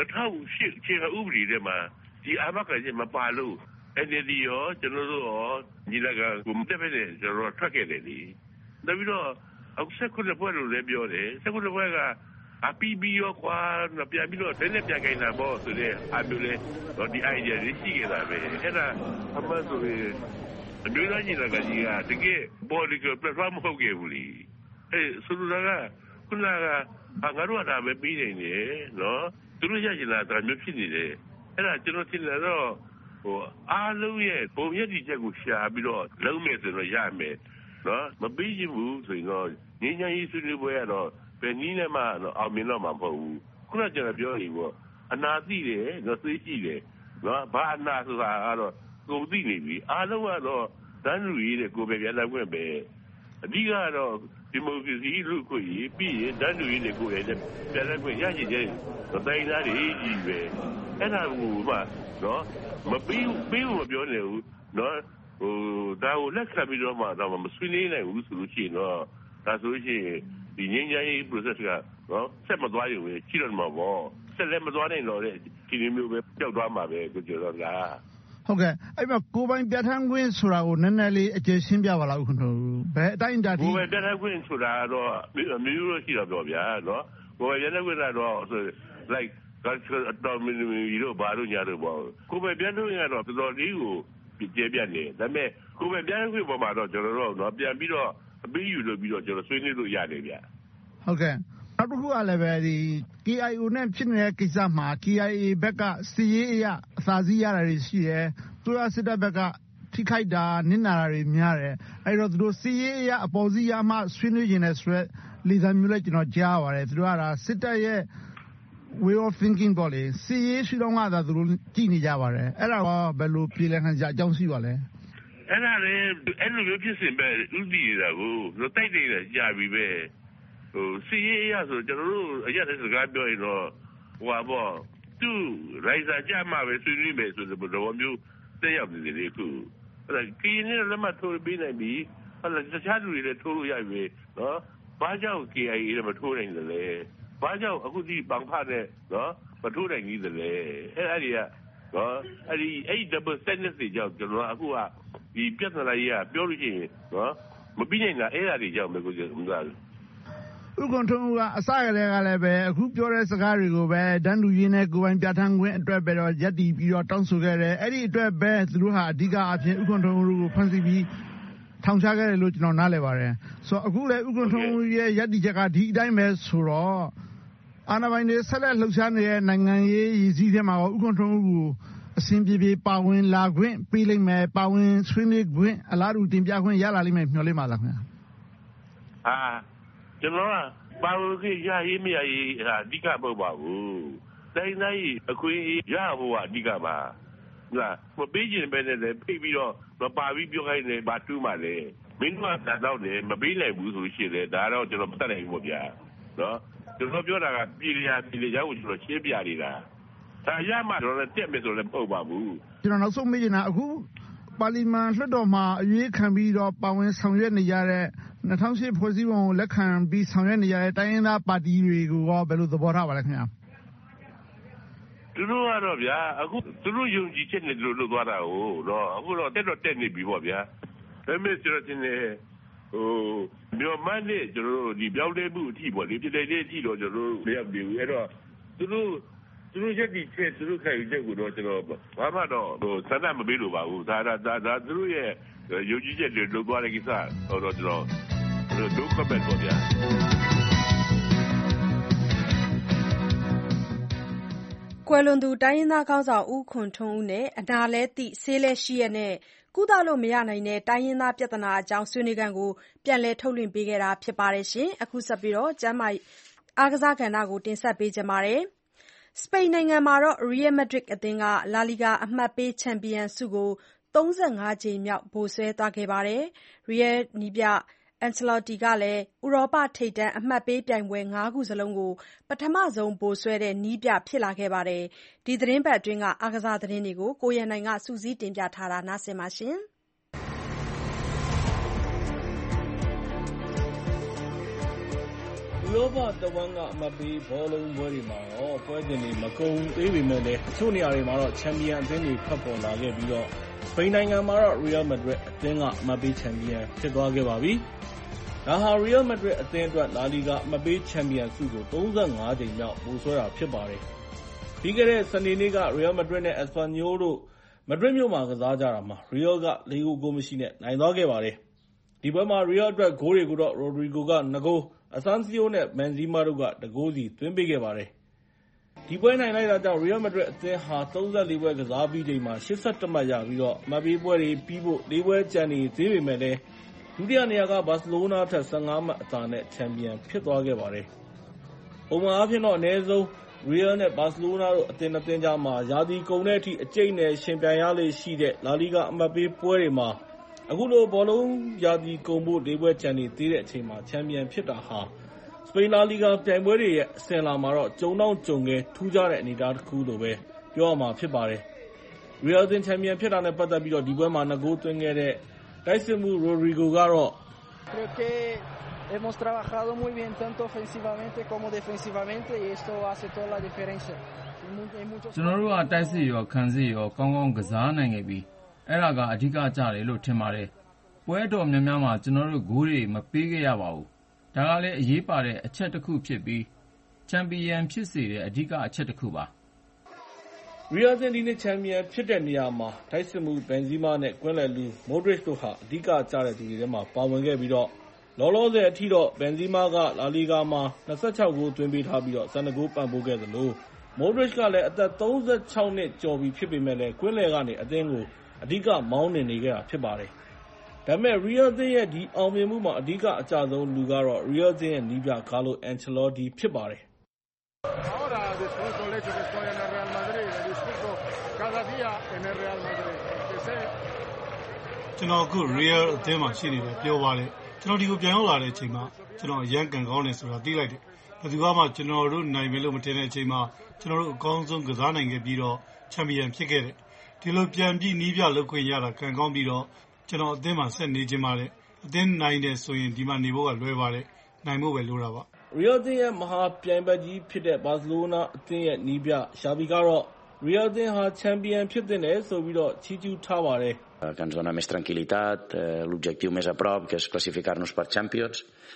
2008ခြေဥပဒေထဲမှာဒီအာမခံချက်မပါလို့ NLD ရောကျွန်တော်တို့ရောညီလာခံကိုမတက်ပဲနဲ့ကျွန်တော်ထွက်ခဲ့တယ်လေနောက်ပြီးတော့အခု19ဘွဲလို့လည်းပြောတယ်19ဘွဲကအပီဘီရောကွာပြန်ပြီးတော့လည်းပြန်ခိုင်းတာပေါ့ဆိုတဲ့အမျိုးလဲတော့ဒီ idea လေးရှိခဲ့တာပဲအဲ့ဒါအမှန်ဆိုရင်အမျိုးသားညီလာခံကြီးကတကယ် political platform မဟုတ်ခဲ့ဘူးလေအဲ့ဆိုတော့ကခုနကငါတို့ကဒါပဲပြီးနေတယ်နော်သူတို့ရချင်တာဒါမျိုးဖြစ်နေတယ်အဲ့ဒါကျွန်တော်ထင်တယ်တော့အားလုံးရဲ့ပုံရည်တည်ချက်ကိုရှာပြီးတော့လုံးမယ်ဆိုတော့ရမယ်နော်မပြီးချင်ဘူးဆိုရင်တော့ငင်းချမ်းရေးဆွေးနွေးပွဲကတော့ဘယ်နည်းနဲ့မှအောင်မြင်တော့မှာမဟုတ်ဘူးခုနကကျွန်တော်ပြောနေပေါ့အနာသိတယ်နော်သိရှိတယ်နော်ဘာအနာဆိုတာကတော့ကိုယ်သိနေပြီအားလုံးကတော့တန်းလူရေးတဲ့ကိုယ်ပဲပြန်လာခွင့်ပဲအဓိကတော့ဒီမိုကရေစီလူ့ကိုရေးပြီးရင်တန်းလူရေးတဲ့ကိုယ်ရဲ့ပြန်လာခွင့်ရရှိတဲ့တိုင်းသားတွေကြီးပဲအဲ့ဒါကိုမှနော်မပြီးမပြောနေဘူးနော်ဒါကိုလက်ခံပြီးတော့မှတော့မဆွေးနွေးနိုင်ဘူးဆိုလို့ရှိရင်တော့ဒါဆိုလို့ရှိရင်ဒီငင်းချမ်းရေး process ကနော်ဆက်မသွားရင်ရှိတော့မှာပေါ့ဆက်လည်းမသွားနိုင်တော့တဲ့ဒီလိုမျိုးပဲကြောက်သွားမှာပဲကိုကျော်တော့ကဟုတ်ကဲ့အဲ့မှာကိုပိုင်ပြဋ္ဌာန်းခွင့်ဆိုတာကိုနည်းနည်းလေးအကျယ်ရှင်းပြပါလားဦးခင်ဗျဘယ်အတိုင်းအတာထိကိုပိုင်ပြဋ္ဌာန်းခွင့်ဆိုတာတော့မျိုးလို့ရှိတော့ပြောဗျာနော်ကိုပိုင်ပြဋ္ဌာန်းခွင့်ကတော့ like autonomy တို့ဘာလို့ညာတို့ပေါ့ကိုပိုင်ပြဋ္ဌာန်းခွင့်ကတော့တော်တော်လေးကိုကျေပြတ်နေဒါပေမဲ့ကိုပဲပြန်ခွင့်ပေါ်မှာတော့ကျွန်တော်တို့တော့ပြန်ပြီးတော့အပေးယူလို့ပြီးတော့ကျွန်တော်ဆွေးနွေးလို့ရတယ်ဗျဟုတ်ကဲ့နောက်တစ်ခုကလည်းပဲဒီ KIO နဲ့ဖြစ်နေတဲ့ကိစ္စမှာ KIA ဘက်ကစီရေးအရအသာစီးရတာတွေရှိတယ်သူကစစ်တပ်ဘက်ကထိခိုက်တာနစ်နာတာတွေများတယ်အဲ့တော့သူတို့စီရေးအရအပေါ်စီးရမှဆွေးနွေးခြင်းနဲ့ဆိုရက်လေသံမျိုးလည်းကျွန်တော်ကြားပါတယ်သူတို့ကစစ်တပ်ရဲ့ way of thinking ပေါ့လေစီရေးရှိတော့မှသာသူတို့ကြည့်နေကြပါတယ်အဲ့ဒါကဘယ်လိုပြည်လည်ခံကြအကြောင်းရှိပါလဲအဲ့ဒါလေအဲ့လိုမျိုးဖြစ်စဉ်ပဲဥတည်နေတာကိုတော့တိုက်နေတာကြာပြီပဲစီရေးအရဆိုကျွန်တော်တို့အရက်တဲ့စကားပြောရင်တော့ဟိုပါပေါ့သူရိုက်စာကြမှာပဲဆွေးနွေးမယ်ဆိုတဲ့ဘယ်လိုမျိုးတက်ရောက်နေတယ်လေခုအဲ့ဒါကင်းနေလည်းမထိုးပေးနိုင်ပြီအဲ့ဒါတခြားလူတွေလည်းထိုးလို့ရပြီနော်ဘာကြောင့် KIA လည်းမထိုးနိုင်တယ်လဲဘာကြောင့်အခုဒီဘန်ဖတ်နဲ့နော်မထိုးနိုင်ကြီးတယ်လေအဲ့ဒီကနော်အဲ့ double standard တွေကြောင့်ကျွန်တော်အခုကဒီပြဿနာကြီးကပြောလို့ရှိရင်နော်မပြီးနိုင်တာအဲ့ဒါတွေကြောင့်ပဲကိုကျွန်တော်ဥက္ကဋ္ဌကအစကတည်းကလည်းပဲအခုပြောတဲ့စကားတွေကိုပဲတန်းတူရေးနဲ့ကိုယ်ပိုင်ပြဋ္ဌာန်းခွင့်အတွက်ပဲတော့ရပ်တည်ပြီးတော့တောင်းဆိုခဲ့တယ်အဲ့ဒီအတွက်ပဲသူတို့ဟာအဓိကအဖြစ်ဥက္ကဋ္ဌတို့ကိုဖန်ဆီးပြီးထောင်ချခဲ့တယ်လို့ကျွန်တော်နားလည်ပါတယ်ဆိုတော့အခုလည်းဥက္ကဋ္ဌရဲ့ရပ်တည်ချက်ကဒီအတိုင်းပဲဆိုတော့အာဏာပိုင်တွေဆက်လက်လှုပ်ရှားနေတဲ့နိုင်ငံရေးရည်စည်းထဲမှာဥက္ကဋ္ဌကိုအစဉ်ပြေပြေပါဝင်လာခွင့်ပေးလိမ့်မယ်ပါဝင်ဆွေးနွေးခွင့်အလားတူတင်ပြခွင့်ရလာလိမ့်မယ်မျှော်လင့်ပါလားခင်ဗျာကျွန်တော်ကပါဝင်ခွင့်ရရေးမရရေးအဓိကမဟုတ်ပါဘူးတိုင်းတိုင်းအခွင့်ရဖို့ကအဓိကပါလားမပေးခြင်းပဲနဲ့လည်းဖိပြီးတော့မပါပြီးပြောခိုင်းတယ်ဘာတူးမှလဲမင်းတို့ကတော့တယ်မပေးနိုင်ဘူးဆိုရှင်လေဒါတော့ကျွန်တော်မတတ်နိုင်ဘူးပေါ့ဗျာနော်ကျွန်တော်ပြောတာကပြည်လျာကိုကျွန်တော်ရှင်းပြနေတာဒါရမှတော့တက်မယ်ဆိုလည်းမဟုတ်ပါဘူးကျွန်တော်နောက်ဆုံးမေးချင်တာအခုပါလီမန်လွှတ်တော်မှာအရေးခံပြီးတော့ပါဝင်ဆောင်ရွက်နေကြတဲ့2008ဖွဲ့စည်းပုံကိုလက်ခံပြီးဆောင်ရွက်နေကြတဲ့တိုင်းရင်းသားပါတီတွေကိုဘယ်လိုသဘောထားပါလဲခင်ဗျာသူတို့ကတော့ဗျာအခုသူတို့ယုံကြည်ချက်နဲ့သူတို့လုပ်သွားတာကိုတော့အခုတော့တက်နေပြီပေါ့ဗျာဒါပေမဲ့ကျွန်တော်တင်နေမြို့မန်းနဲ့ကျွန်တော်တို့ဒီပြောင်းလဲမှုအထိပေါ့လေပြည်တယ်တဲ့အထိတော့ကျွန်တော်တို့မရောက်ဘူးအဲ့တော့သူတို့သူတို့ရက်ဒီချက်သူတို့ခံယူချက်ကိုတော့ကျွန်တော်ဘာမှတော့ဆန္ဒမပေးလို့ပါဘူးဒါသူတို့ရဲ့ယုံကြည်ချက်တွေလုပ်သွားတဲ့ကိစ္စတော့ကျွန်တော်ဒုက္ခပဲပေါ့ဗျာကွယ်လွန်သူတိုင်းရင်းသားခေါင်းဆောင်ဦးခွန်ထွန်းဦးနဲ့အနာလဲသိဆေးလဲရှိရနဲ့ကုသလို့မရနိုင်တဲ့တိုင်းရင်းသားပြဿနာအကြောင်းဆွေးနွေးခန်းကိုပြန်လည်ထုတ်လွှင့်ပေးခဲ့တာဖြစ်ပါတယ်ရှင်အခုဆက်ပြီးတော့ကျမ်းမာအားကစားကဏ္ဍကိုတင်ဆက်ပေးကြပါမယ်စပိန်နိုင်ငံမှာတော့ Real Madrid အသင်းက La Liga အမှတ်ပေးချန်ပီယံဆုကို35ကြိမ်မြောက်ဗိုလ်စွဲသွားခဲ့ပါတယ်။ Real နည်းပြ Ancelotti ကလည်းဥရောပထိပ်တန်းအမှတ်ပေးပြိုင်ပွဲ5ခုစလုံးကိုပထမဆုံးဗိုလ်စွဲတဲ့နည်းပြဖြစ်လာခဲ့ပါတယ်။ဒီသီတင်းပတ်အတွင်းကအားကစားသတင်းတွေကိုကိုရန်နိုင်ကစုစည်းတင်ပြထားတာနားဆင်ပါရှင်။ဥရောပတဝန်းကအမှတ်ပေးဘောလုံးပွဲတွေမှာတော့ပွဲစဉ်တွေမကုန်သေးပေမဲ့လည်းတချို့နေရာတွေမှာတော့ချန်ပီယံအသင်းတွေထွက်ပေါ်လာခဲ့ပြီးတော့စပိန်နိုင်ငံမှာတော့ Real Madrid အသင်းကအမှတ်ပေးချန်ပီယံဖြစ်သွားခဲ့ပါပြီ။ဒါဟာ Real Madrid အသင်းအတွက် La Liga အမှတ်ပေးချန်ပီယံဆုကို35ကြိမ်မြောက်ဗိုလ်စွဲတာဖြစ်ပါတယ်။ပြီးခဲ့တဲ့စနေနေ့က Real Madrid နဲ့ Espanyol တို့ Madrid မြို့မှာကစားကြတာမှာ Real က4ဂိုးမရှိနဲ့နိုင်သွားခဲ့ပါတယ်။ဒီပွဲမှာ Real အတွက်ဂိုးတွေကိုတော့ Rodrigo က2ဂိုးAsensio နဲ့ Benzema တို့က1ဂိုးစီသွင်းပေးခဲ့ပါတယ်။ဒီပွဲနိုင်လိုက်တာကြောင့် Real Madrid အသင်းဟာ34ပွဲကစားပြီးချိန်မှာ81မှတ်ရပြီးတော့အမှတ်ပေးပွဲတွေပြီးဖို့4ပွဲကျန်နေသေးပေမဲ့လည်းဒုတိယနေရာကဘာစီလိုနာထက်15မှတ်အသာနဲ့ချန်ပီယံဖြစ်သွားခဲ့ပါတယ်။ပုံမှန်အားဖြင့်တော့အနည်းဆုံး Real နဲ့ Barcelona တို့အသင်းနှစ်သင်းကြားမှာရာသီကုန်တဲ့အထိအကျိတ်နဲ့ရှင်ပြိုင်ရလေရှိတဲ့ La Liga အမှတ်ပေးပွဲတွေမှာအခုလိုဘောလုံးရာသီကုန်ဖို့4ပွဲကျန်နေသေးတဲ့အချိန်မှာချန်ပီယံဖြစ်တာဟာစပိန်လာလီဂါပြိုင်ပွဲတွေရဲ့အစဉ်အလာမှာတော့ကြုံတော့ကြုံခဲထူးခြားတဲ့အနေအထားတစ်ခုလို့ပဲပြောရမှာဖြစ်ပါတယ်။ Real အသင်းချန်ပီယံဖြစ်တာနဲ့ပတ်သက်ပြီးတော့ဒီပွဲမှာ2ဂိုးသွင်းခဲ့တဲ့တိုက်စစ်မှု Rodrigo ကတော့ Hemos trabajado muy bien tanto ofensivamente como defensivamente y esto hace toda la diferencia. ကျွန်တော်တို့ကတိုက်စစ်ရောခံစစ်ရောကောင်းကောင်းကစားနိုင်ခဲ့ပြီးအဲ့ဒါကအဓိကကျတယ်လို့ထင်ပါတယ်။ပွဲတော်များများမှာကျွန်တော်တို့ဂိုးတွေမပေးခဲ့ရပါဘူး။ဒါကလည်းအရေးပါတဲ့အချက်တစ်ခုဖြစ်ပြီးချန်ပီယံဖြစ်စေတဲ့အဓိကအချက်တစ်ခုပါ။ Real အသင်းဒီနေ့ချန်ပီယံဖြစ်တဲ့နေရာမှာတိုက်စစ်မှု Benzema နဲ့ကွင်းလယ်လူ Modric တို့ဟာအဓိကကျတဲ့သူတွေထဲမှာပါဝင်ခဲ့ပြီးတော့လောလောဆယ်အထိတော့ Benzema က La Liga မှာ26ဂိုးသွင်းပေးထားပြီးတော့12ဂိုးပံ့ပိုးခဲ့သလို Modric ကလည်းအသက်36နှစ်ကျော်ပြီဖြစ်ပေမဲ့လည်းကွင်းလယ်ကနေအသင်းကိုအဓိကမောင်းနှင်နေခဲ့တာဖြစ်ပါတယ်။ဒါပေမဲ့ Real အသင်းရဲ့ဒီအောင်မြင်မှုမှာအဓိကအကျဆုံးလူကတော့ Real အသင်းရဲ့နည်းပြ Carlo Ancelotti ဖြစ်ပါတယ်ကျွန်တော်အခု Real အသင်းမှာရှိနေတယ်ပြောပါတယ်ကျွန်တော်ဒီကိုပြန်ရောက်လာတဲ့အချိန်မှာကျွန်တော်အရန်ကန်ကောင်းတယ်ဆိုတာသိလိုက်တယ်ဘယ်သူမှကျွန်တော်တို့နိုင်မယ်လို့မထင်တဲ့အချိန်မှာကျွန်တော်တို့အကောင်းဆုံးကစားနိုင်ခဲ့ပြီးတော့ချန်ပီယံဖြစ်ခဲ့တယ်ဒီလိုပြန်ပြီးနီးပြလုပ်ခွင့်ရတာကန်ကောင်းပြီးတော့ကျွန်တော်အသင်းမှာဆက်နေခြင်းပါတယ်အသင်းနိုင်တယ်ဆိုရင်ဒီမှာနေဖို့ကလွယ်ပါတယ်နိုင်ဖို့ပဲလိုတာပါ Real အသင်းရဲ့မဟာပြိုင်ဘက်ကြီးဖြစ်တဲ့ Barcelona အသင်းရဲ့နီးပြ Xavi ကတော့ Real အသင်းဟာချန်ပီယံဖြစ်တဲ့နယ်ဆိုပြီးတော့ချီးကျူးထားပါတယ် que ens dona més tranquil·litat, l'objectiu més a prop, que és classificar-nos per Champions.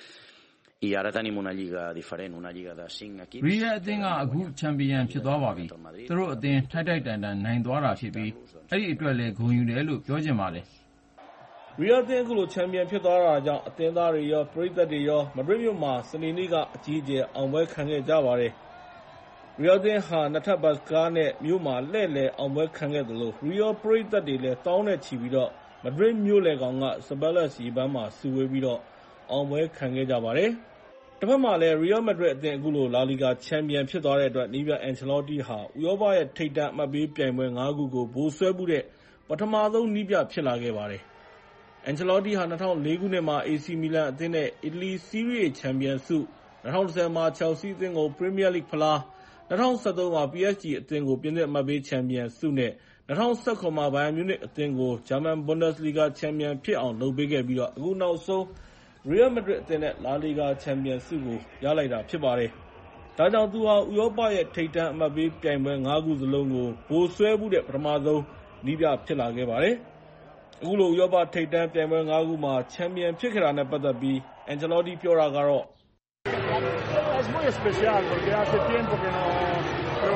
I ara tenim una lliga diferent, una lliga de 5 equips. Real အသင်းကအခုချန်ပီယံဖြစ်သွားပါပြီ။သူတို့အသင်းထိုက်ထိုက်တန်တန်နိုင်သွားတာဖြစ်ပြီးအဲ့ဒီအတွက်လည်းဂုဏ်ယူတယ်လို့ပြောချင်ပါတယ်။ Real အသင်းအခုလိုချန်ပီယံဖြစ်သွားတာကြောင့်အသင်းသားတွေရောပရိသတ်တွေရော Madrid မြို့မှာစနေနေ့ကအကြီးအကျယ်အောင်ပွဲခံခဲ့ကြပါတယ်။ Real အသင်းဟာနှစ်ထပ်ဘတ်ကားနဲ့မြို့မှာလှည့်လည်အောင်ပွဲခံခဲ့သလို Real ပရိသတ်တွေလည်းတောင်းနဲ့ချီပြီးတော့ Madrid မြို့လယ်ကောင်က Sabelas ရေပန်းမှာစုဝေးပြီးတော့အောင်ပွဲခံခဲ့ကြပါတယ်။တစ်ဖက်မှာလည်း Real Madrid အသင်းအခုလို La Liga ချန်ပီယံဖြစ်သွားတဲ့အတွက်နီးပြ Ancelotti ဟာဥရောပရဲ့ထိပ်တန်းအမှတ်ပေးပြိုင်ပွဲ5ခုကိုဗိုလ်စွဲမှုတဲ့ပထမဆုံးနီးပြဖြစ်လာခဲ့ပါတယ်။ Ancelotti ဟာ2004ခုနှစ်မှာ AC Milan အသင်းနဲ့ Italy Serie A ချန်ပီယံဆု2010မှာ Chelsea အသင်းကို Premier League ဖလား2013မှာ PSG အသင်းကိုပြင်သစ်အမှတ်ပေးချန်ပီယံဆုနဲ့2019မှာ Bayern Munich အသင်းကို German Bundesliga ချန်ပီယံဖြစ်အောင်လုပ်ပေးခဲ့ပြီးတော့အခုနောက်ဆုံး Real Madrid အသင်းနဲ့ La Liga ချန်ပီယံဆုကိုရလိုက်တာဖြစ်ပါတယ်။ဒါကြောင့်သူဟာဥရောပရဲ့ထိပ်တန်းအမှတ်ပေးပြိုင်ပွဲ5ခုစလုံးကိုဗိုလ်စွဲမှုတဲ့ပထမဆုံးနည်းပြဖြစ်လာခဲ့ပါတယ်။အခုလိုဥရောပထိပ်တန်းပြိုင်ပွဲ5ခုမှာချန်ပီယံဖြစ်ခဲ့တာနဲ့ပတ်သက်ပြီး Ancelotti ပြောတာကတော့ Es muy especial porque hace tiempo que no creo que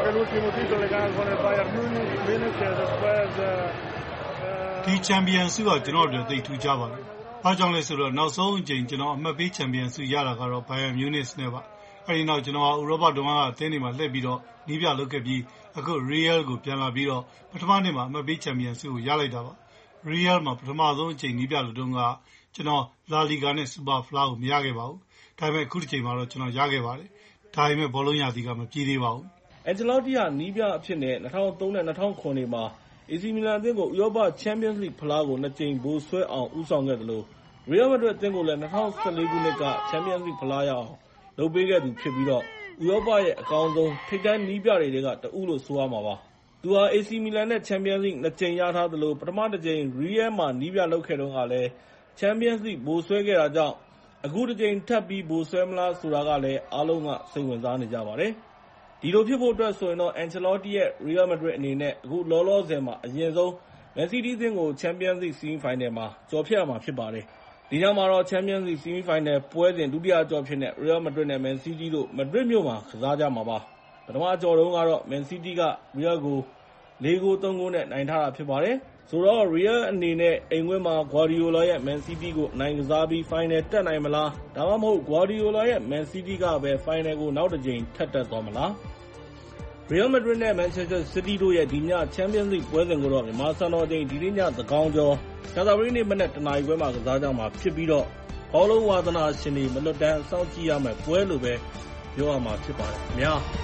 l'ultimo titolo legato con il Bayern Munich e después ဒီချန်ပီယံဆုကကျွန်တော်တို့သိထူးကြပါလား။အားကြောင့်လဲဆိုတော့နောက်ဆုံးအကြိမ်ကျွန်တော်အမှတ်ပေးချန်ပီယံဆုရတာကတော့ Bayern Munich နဲ့ပါ။အဲဒီနောက်ကျွန်တော်ဥရောပတုန်းကအသင်းတွေမှာလှည့်ပြီးတော့နီးပြလုပ်ခဲ့ပြီးအခု Real ကိုပြန်လာပြီးတော့ပထမနေ့မှာအမှတ်ပေးချန်ပီယံဆုကိုရလိုက်တာပါ။ Real မှာပထမဆုံးအကြိမ်နီးပြလုပ်တုန်းကကျွန်တော် La Liga နဲ့ Super Fla ကိုမရခဲ့ပါဘူး။ဒါပေမဲ့အခုတစ်ချိန်မှာတော့ကျွန်တော်ရခဲ့ပါတယ်။ဒါပေမဲ့ဘောလုံးရာသီကမပြီးသေးပါဘူး။ Ancelotti ကနီးပြအဖြစ်နဲ့2003နဲ့2009နေမှာAC Milan အသင်းကိုဥရောပ Champions League ဖလားကို2 ကြိမ်ဗိုလ်စွဲအောင်ဦးဆောင်ခဲ့သလို Real Madrid အသင်းကိုလည်း2014ခုနှစ်က Champions League ဖလားရအောင်လုပ်ပေးခဲ့သူဖြစ်ပြီးတော့ဥရောပရဲ့အကောင်းဆုံးထိပ်တန်းနီးပြတွေကတဦးလို့ဆိုရမှာပါ။သူဟာ AC Milan နဲ့ Champions League 2 ကြိမ်ရထားသလိုပထမတစ်ကြိမ် Real မှာနီးပြလုပ်ခဲ့တုန်းကလည်း Champions League ဗိုလ်စွဲခဲ့တာကြောင့်အခုတစ်ကြိမ်ထပ်ပြီးဗိုလ်စွဲမလားဆိုတာကလည်းအားလုံးကစိတ်ဝင်စားနေကြပါတယ်။ဒီလိုဖြစ်ဖို့အတွက်ဆိုရင်တော့ Ancelotti ရဲ့ Real Madrid အနေနဲ့အခုလောလောဆယ်မှာအရင်ဆုံး Man City အသင်းကို Champions League Semi Final မှာကျော်ဖြတ်ရမှာဖြစ်ပါတယ်။ဒီညမှာတော့ Champions League Semi Final ပွဲစဉ်ဒုတိယအကျော်ဖြစ်တဲ့ Real Madrid နဲ့ Man City တို့ Madrid မြို့မှာကစားကြမှာပါ။ပထမအကျော်တုန်းကတော့ Man City က Real ကို4 ဂိုး 3 ဂိုးနဲ့နိုင်ထားတာဖြစ်ပါတယ်။ဆိုတော့ Real အနေနဲ့အိမ်ကွင်းမှာ Guardiola ရဲ့ Man City ကိုနိုင်ကစားပြီး Final တက်နိုင်မလား။ဒါမှမဟုတ် Guardiola ရဲ့ Man City ကပဲ Final ကိုနောက်တစ်ကြိမ်ထပ်တက်သွားမလား။ Real Madrid နဲ့ Manchester City တို့ရဲ့ဒီည Champions League ပွဲစဉ်ကိုတော့မြန်မာစံတော်ချိန်ဒီနေ့ညသန်းခေါင်ကျော်ကြာသပတေးနေ့မနက် 1 နာရီခွဲမှာကစားကြမှာဖြစ်ပြီးတော့ဘောလုံးဝါသနာရှင်တွေမလွတ်တမ်းစောင့်ကြည့်ရမယ့်ပွဲလို့ပဲပြောရမှာဖြစ်ပါတယ်ခင်ဗျာ။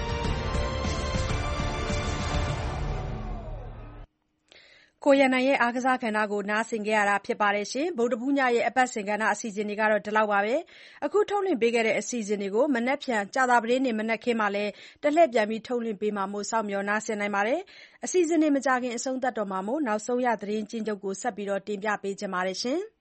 ကိုရန်နိုင်ရဲ့အားကစားကဏ္ဍကိုနားဆင်ကြရတာဖြစ်ပါတယ်ရှင်။ဗုဒ္ဓဘူးညရဲ့အပတ်စဉ်ကဏ္ဍအစီအစဉ်တွေကတော့ဒီလောက်ပါပဲ။အခုထုတ်လွှင့်ပေးခဲ့တဲ့အစီအစဉ်တွေကိုမနက်ဖြန်ကြာသပတေးနေ့မနက်ခင်းမှာလည်းတလှည့်ပြန်ပြီးထုတ်လွှင့်ပေးမှာမို့စောင့်မျှော်နားဆင်နိုင်ပါတယ်။အစီအစဉ်တွေမကြခင်အဆုံးသတ်တော့မှာမို့နောက်ဆုံးရသတင်းကျဉ်းချုပ်ကိုဆက်ပြီးတင်ပြပေးချင်ပါတယ်ရှင်။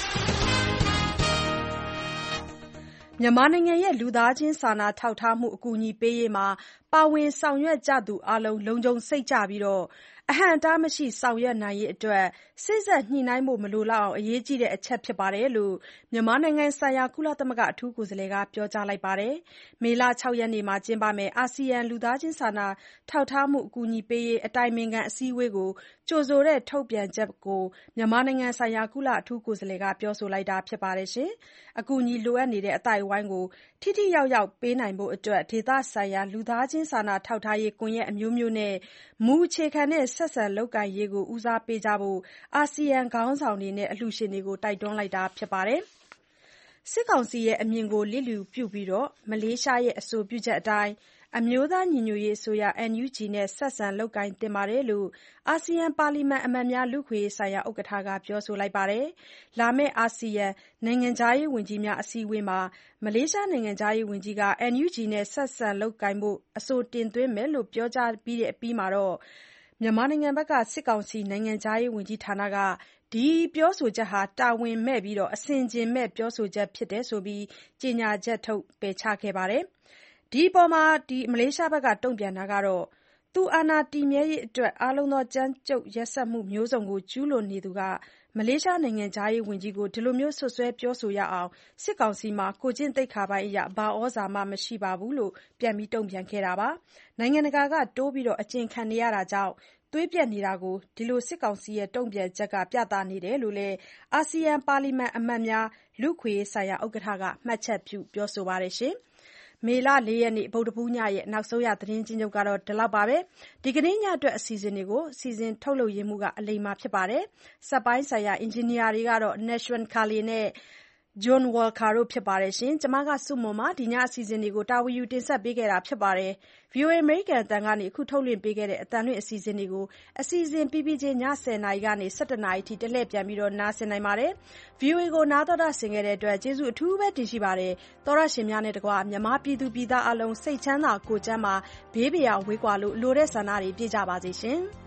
မြန်မာနိုင်ငံရဲ့လူသားချင်းစာနာထောက်ထားမှုအကူအညီပေးရေးမှာပါဝင်ဆောင်ရွက်ကြသူအားလုံးလုံခြုံစိတ်ချပြီးအဟန့်အတားမရှိဆောင်ရွက်နိုင်ရေးအတွက်စေ့စပ်ညှိနှိုင်းဖို့မလိုလောက်အောင်အရေးကြီးတဲ့အချက်ဖြစ်တယ်လို့မြန်မာနိုင်ငံဆိုင်ရာကုလသမဂ္ဂအထူးကိုယ်စားလှယ်ကပြောကြားလိုက်ပါတယ်။မေလ 6 ရက်နေ့မှာကျင်းပမယ့်အာဆီယံလူသားချင်းစာနာထောက်ထားမှုအကူအညီပေးရေးအတိုင်ပင်ခံအစည်းအဝေးကိုကြိုဆိုတဲ့ထုတ်ပြန်ချက်ကိုမြန်မာနိုင်ငံဆိုင်ရာကုလအထူးကိုယ်စားလှယ်ကပြောဆိုလိုက်တာဖြစ်ပါတယ်။အကူအညီလိုအပ်နေတဲ့အသိုက်အဝိုင်းကိုထိထိရောက်ရောက်ပေးနိုင်ဖို့အတွက်ဒေသဆိုင်ရာလူသားချင်းစာနာထောက်ထားရေးကွန်ရက်အမျိုးမျိုးနဲ့မူအခြေခံတဲ့ဆက်ဆံလုပ်ကိုင်ရေးကိုဦးစားပေးကြဖို့အာဆီယံခေါင်းဆောင်တွေနဲ့အလှူရှင်တွေကိုတိုက်တွန်းလိုက်တာဖြစ်ပါတယ်။စစ်ကောင်စီရဲ့အမြင်ကိုလျစ်လျူပြုပြီးမလေးရှားရဲ့အဆိုပြုချက်အတိုင်းအမျိုးသားညီညွတ်ရေးအစိုးရ NUG နဲ့ဆက်ဆံလုပ်ကိုင်သင့်တယ်လို့အာဆီယံပါလီမန်အမတ်များလူ့အခွင့်အရေးဆိုင်ရာဥက္ကဋ္ဌကပြောဆိုလိုက်ပါတယ်။လာမယ့်အာဆီယံနိုင်ငံခြားရေးဝန်ကြီးများအစည်းအဝေးမှာမလေးရှားနိုင်ငံခြားရေးဝန်ကြီးက NUG နဲ့ဆက်ဆံလုပ်ကိုင်ဖို့အဆိုတင်သွင်းမယ်လို့ပြောကြားပြီးအပြီးမှာမြန်မာနိုင်ငံဘက်ကစစ်ကောင်စီနိုင်ငံခြားရေးဝန်ကြီးဌာနကဒီပြောဆိုချက်ဟာတာဝန်မဲ့ပြီးအဆင်ခြင်မဲ့ပြောဆိုချက်ဖြစ်တယ်ဆိုပြီးကြေညာချက်ထုတ်ပယ်ချခဲ့ပါတယ်။ဒီအပေါ်မလေးရှားဘက်ကတုံ့ပြန်တာကတော့သူအာဏာတည်မြဲရေးအတွက်အားလုံးသောကြမ်းကြုတ်ရက်စက်မှုမျိုးစုံကိုကျူးလွန်နေသူကမလေးရှားနိုင်ငံခြားရေးဝန်ကြီးကိုဒီလိုစွပ်စွဲပြောဆိုရအောင်စစ်ကောင်စီမှာကိုယ်ကျင့်သိက္ခာပိုင်းအရဘာဩဇာမှမရှိဘူးလို့ပြန်ပြီးတုံ့ပြန်ခဲ့တာပါ။နိုင်ငံတကာကတိုးပြီးအကျဉ်ခံနေရတာကြောင့်သွေးပြတ်နေတာကိုဒီလိုစစ်ကောင်စီရဲ့တုံ့ပြန်ချက်ကပြသနေတယ်လို့လည်းအာဆီယံပါလီမန်အမတ်များလူ့အခွင့်အရေးဆိုင်ရာဥက္ကဋ္ဌကမှတ်ချက်ပြုပြောဆိုပါတယ်။မေလ 4 ရက်နေ့ဗုဒ္ဓဘူးညရဲ့နောက်ဆုံးရသတင်းကျဉ်းချုပ်ကတော့ဒီလောက်ပါပဲ။ဒီကနေ့ညအတွက်အစီအစဉ်တွေကိုစီစဉ်ထုတ်လုပ်ရင်းမှုကအလိမ္မာဖြစ်ပါတယ်။စက်ပိုင်းဆိုင်ရာအင်ဂျင်နီယာတွေကတော့ Nashwan Kali နဲ့ John Walker တို့ဖြစ်ပါတယ်။ကျွန်မစုမွန်ပါဒီညအစီအစဉ်တွေကိုတာဝန်ယူတင်ဆက်ပေးခဲ့တာဖြစ်ပါတယ်။ VOA အမေရိကန်အသံကနေအခုထုတ်လွှင့်ပေးခဲ့တဲ့အသံလွှင့်အစီအစဉ်တွေကိုအစီအစဉ်ပြီးပြီးချင်းည 10 နာရီကနေ 11 နာရီအထိတလှည့်ပြန်ပြီးနားဆင်နိုင်ပါတယ်။ VOA ကိုနားတော်တာဆင်ခဲ့တဲ့အတွက်ကျေးဇူးအထူးပဲတင်ရှိပါတယ်။သောရရှင်များနဲ့တကွမြန်မာပြည်သူပြည်သားအလုံးစိတ်ချမ်းသာကိုယ်ကျန်းမာဘေးပရာဝေးကွာလို့လိုတဲ့ဆန္ဒတွေပြည့်ကြပါစေရှင်။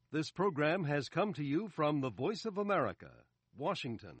This program has come to you from the Voice of America, Washington.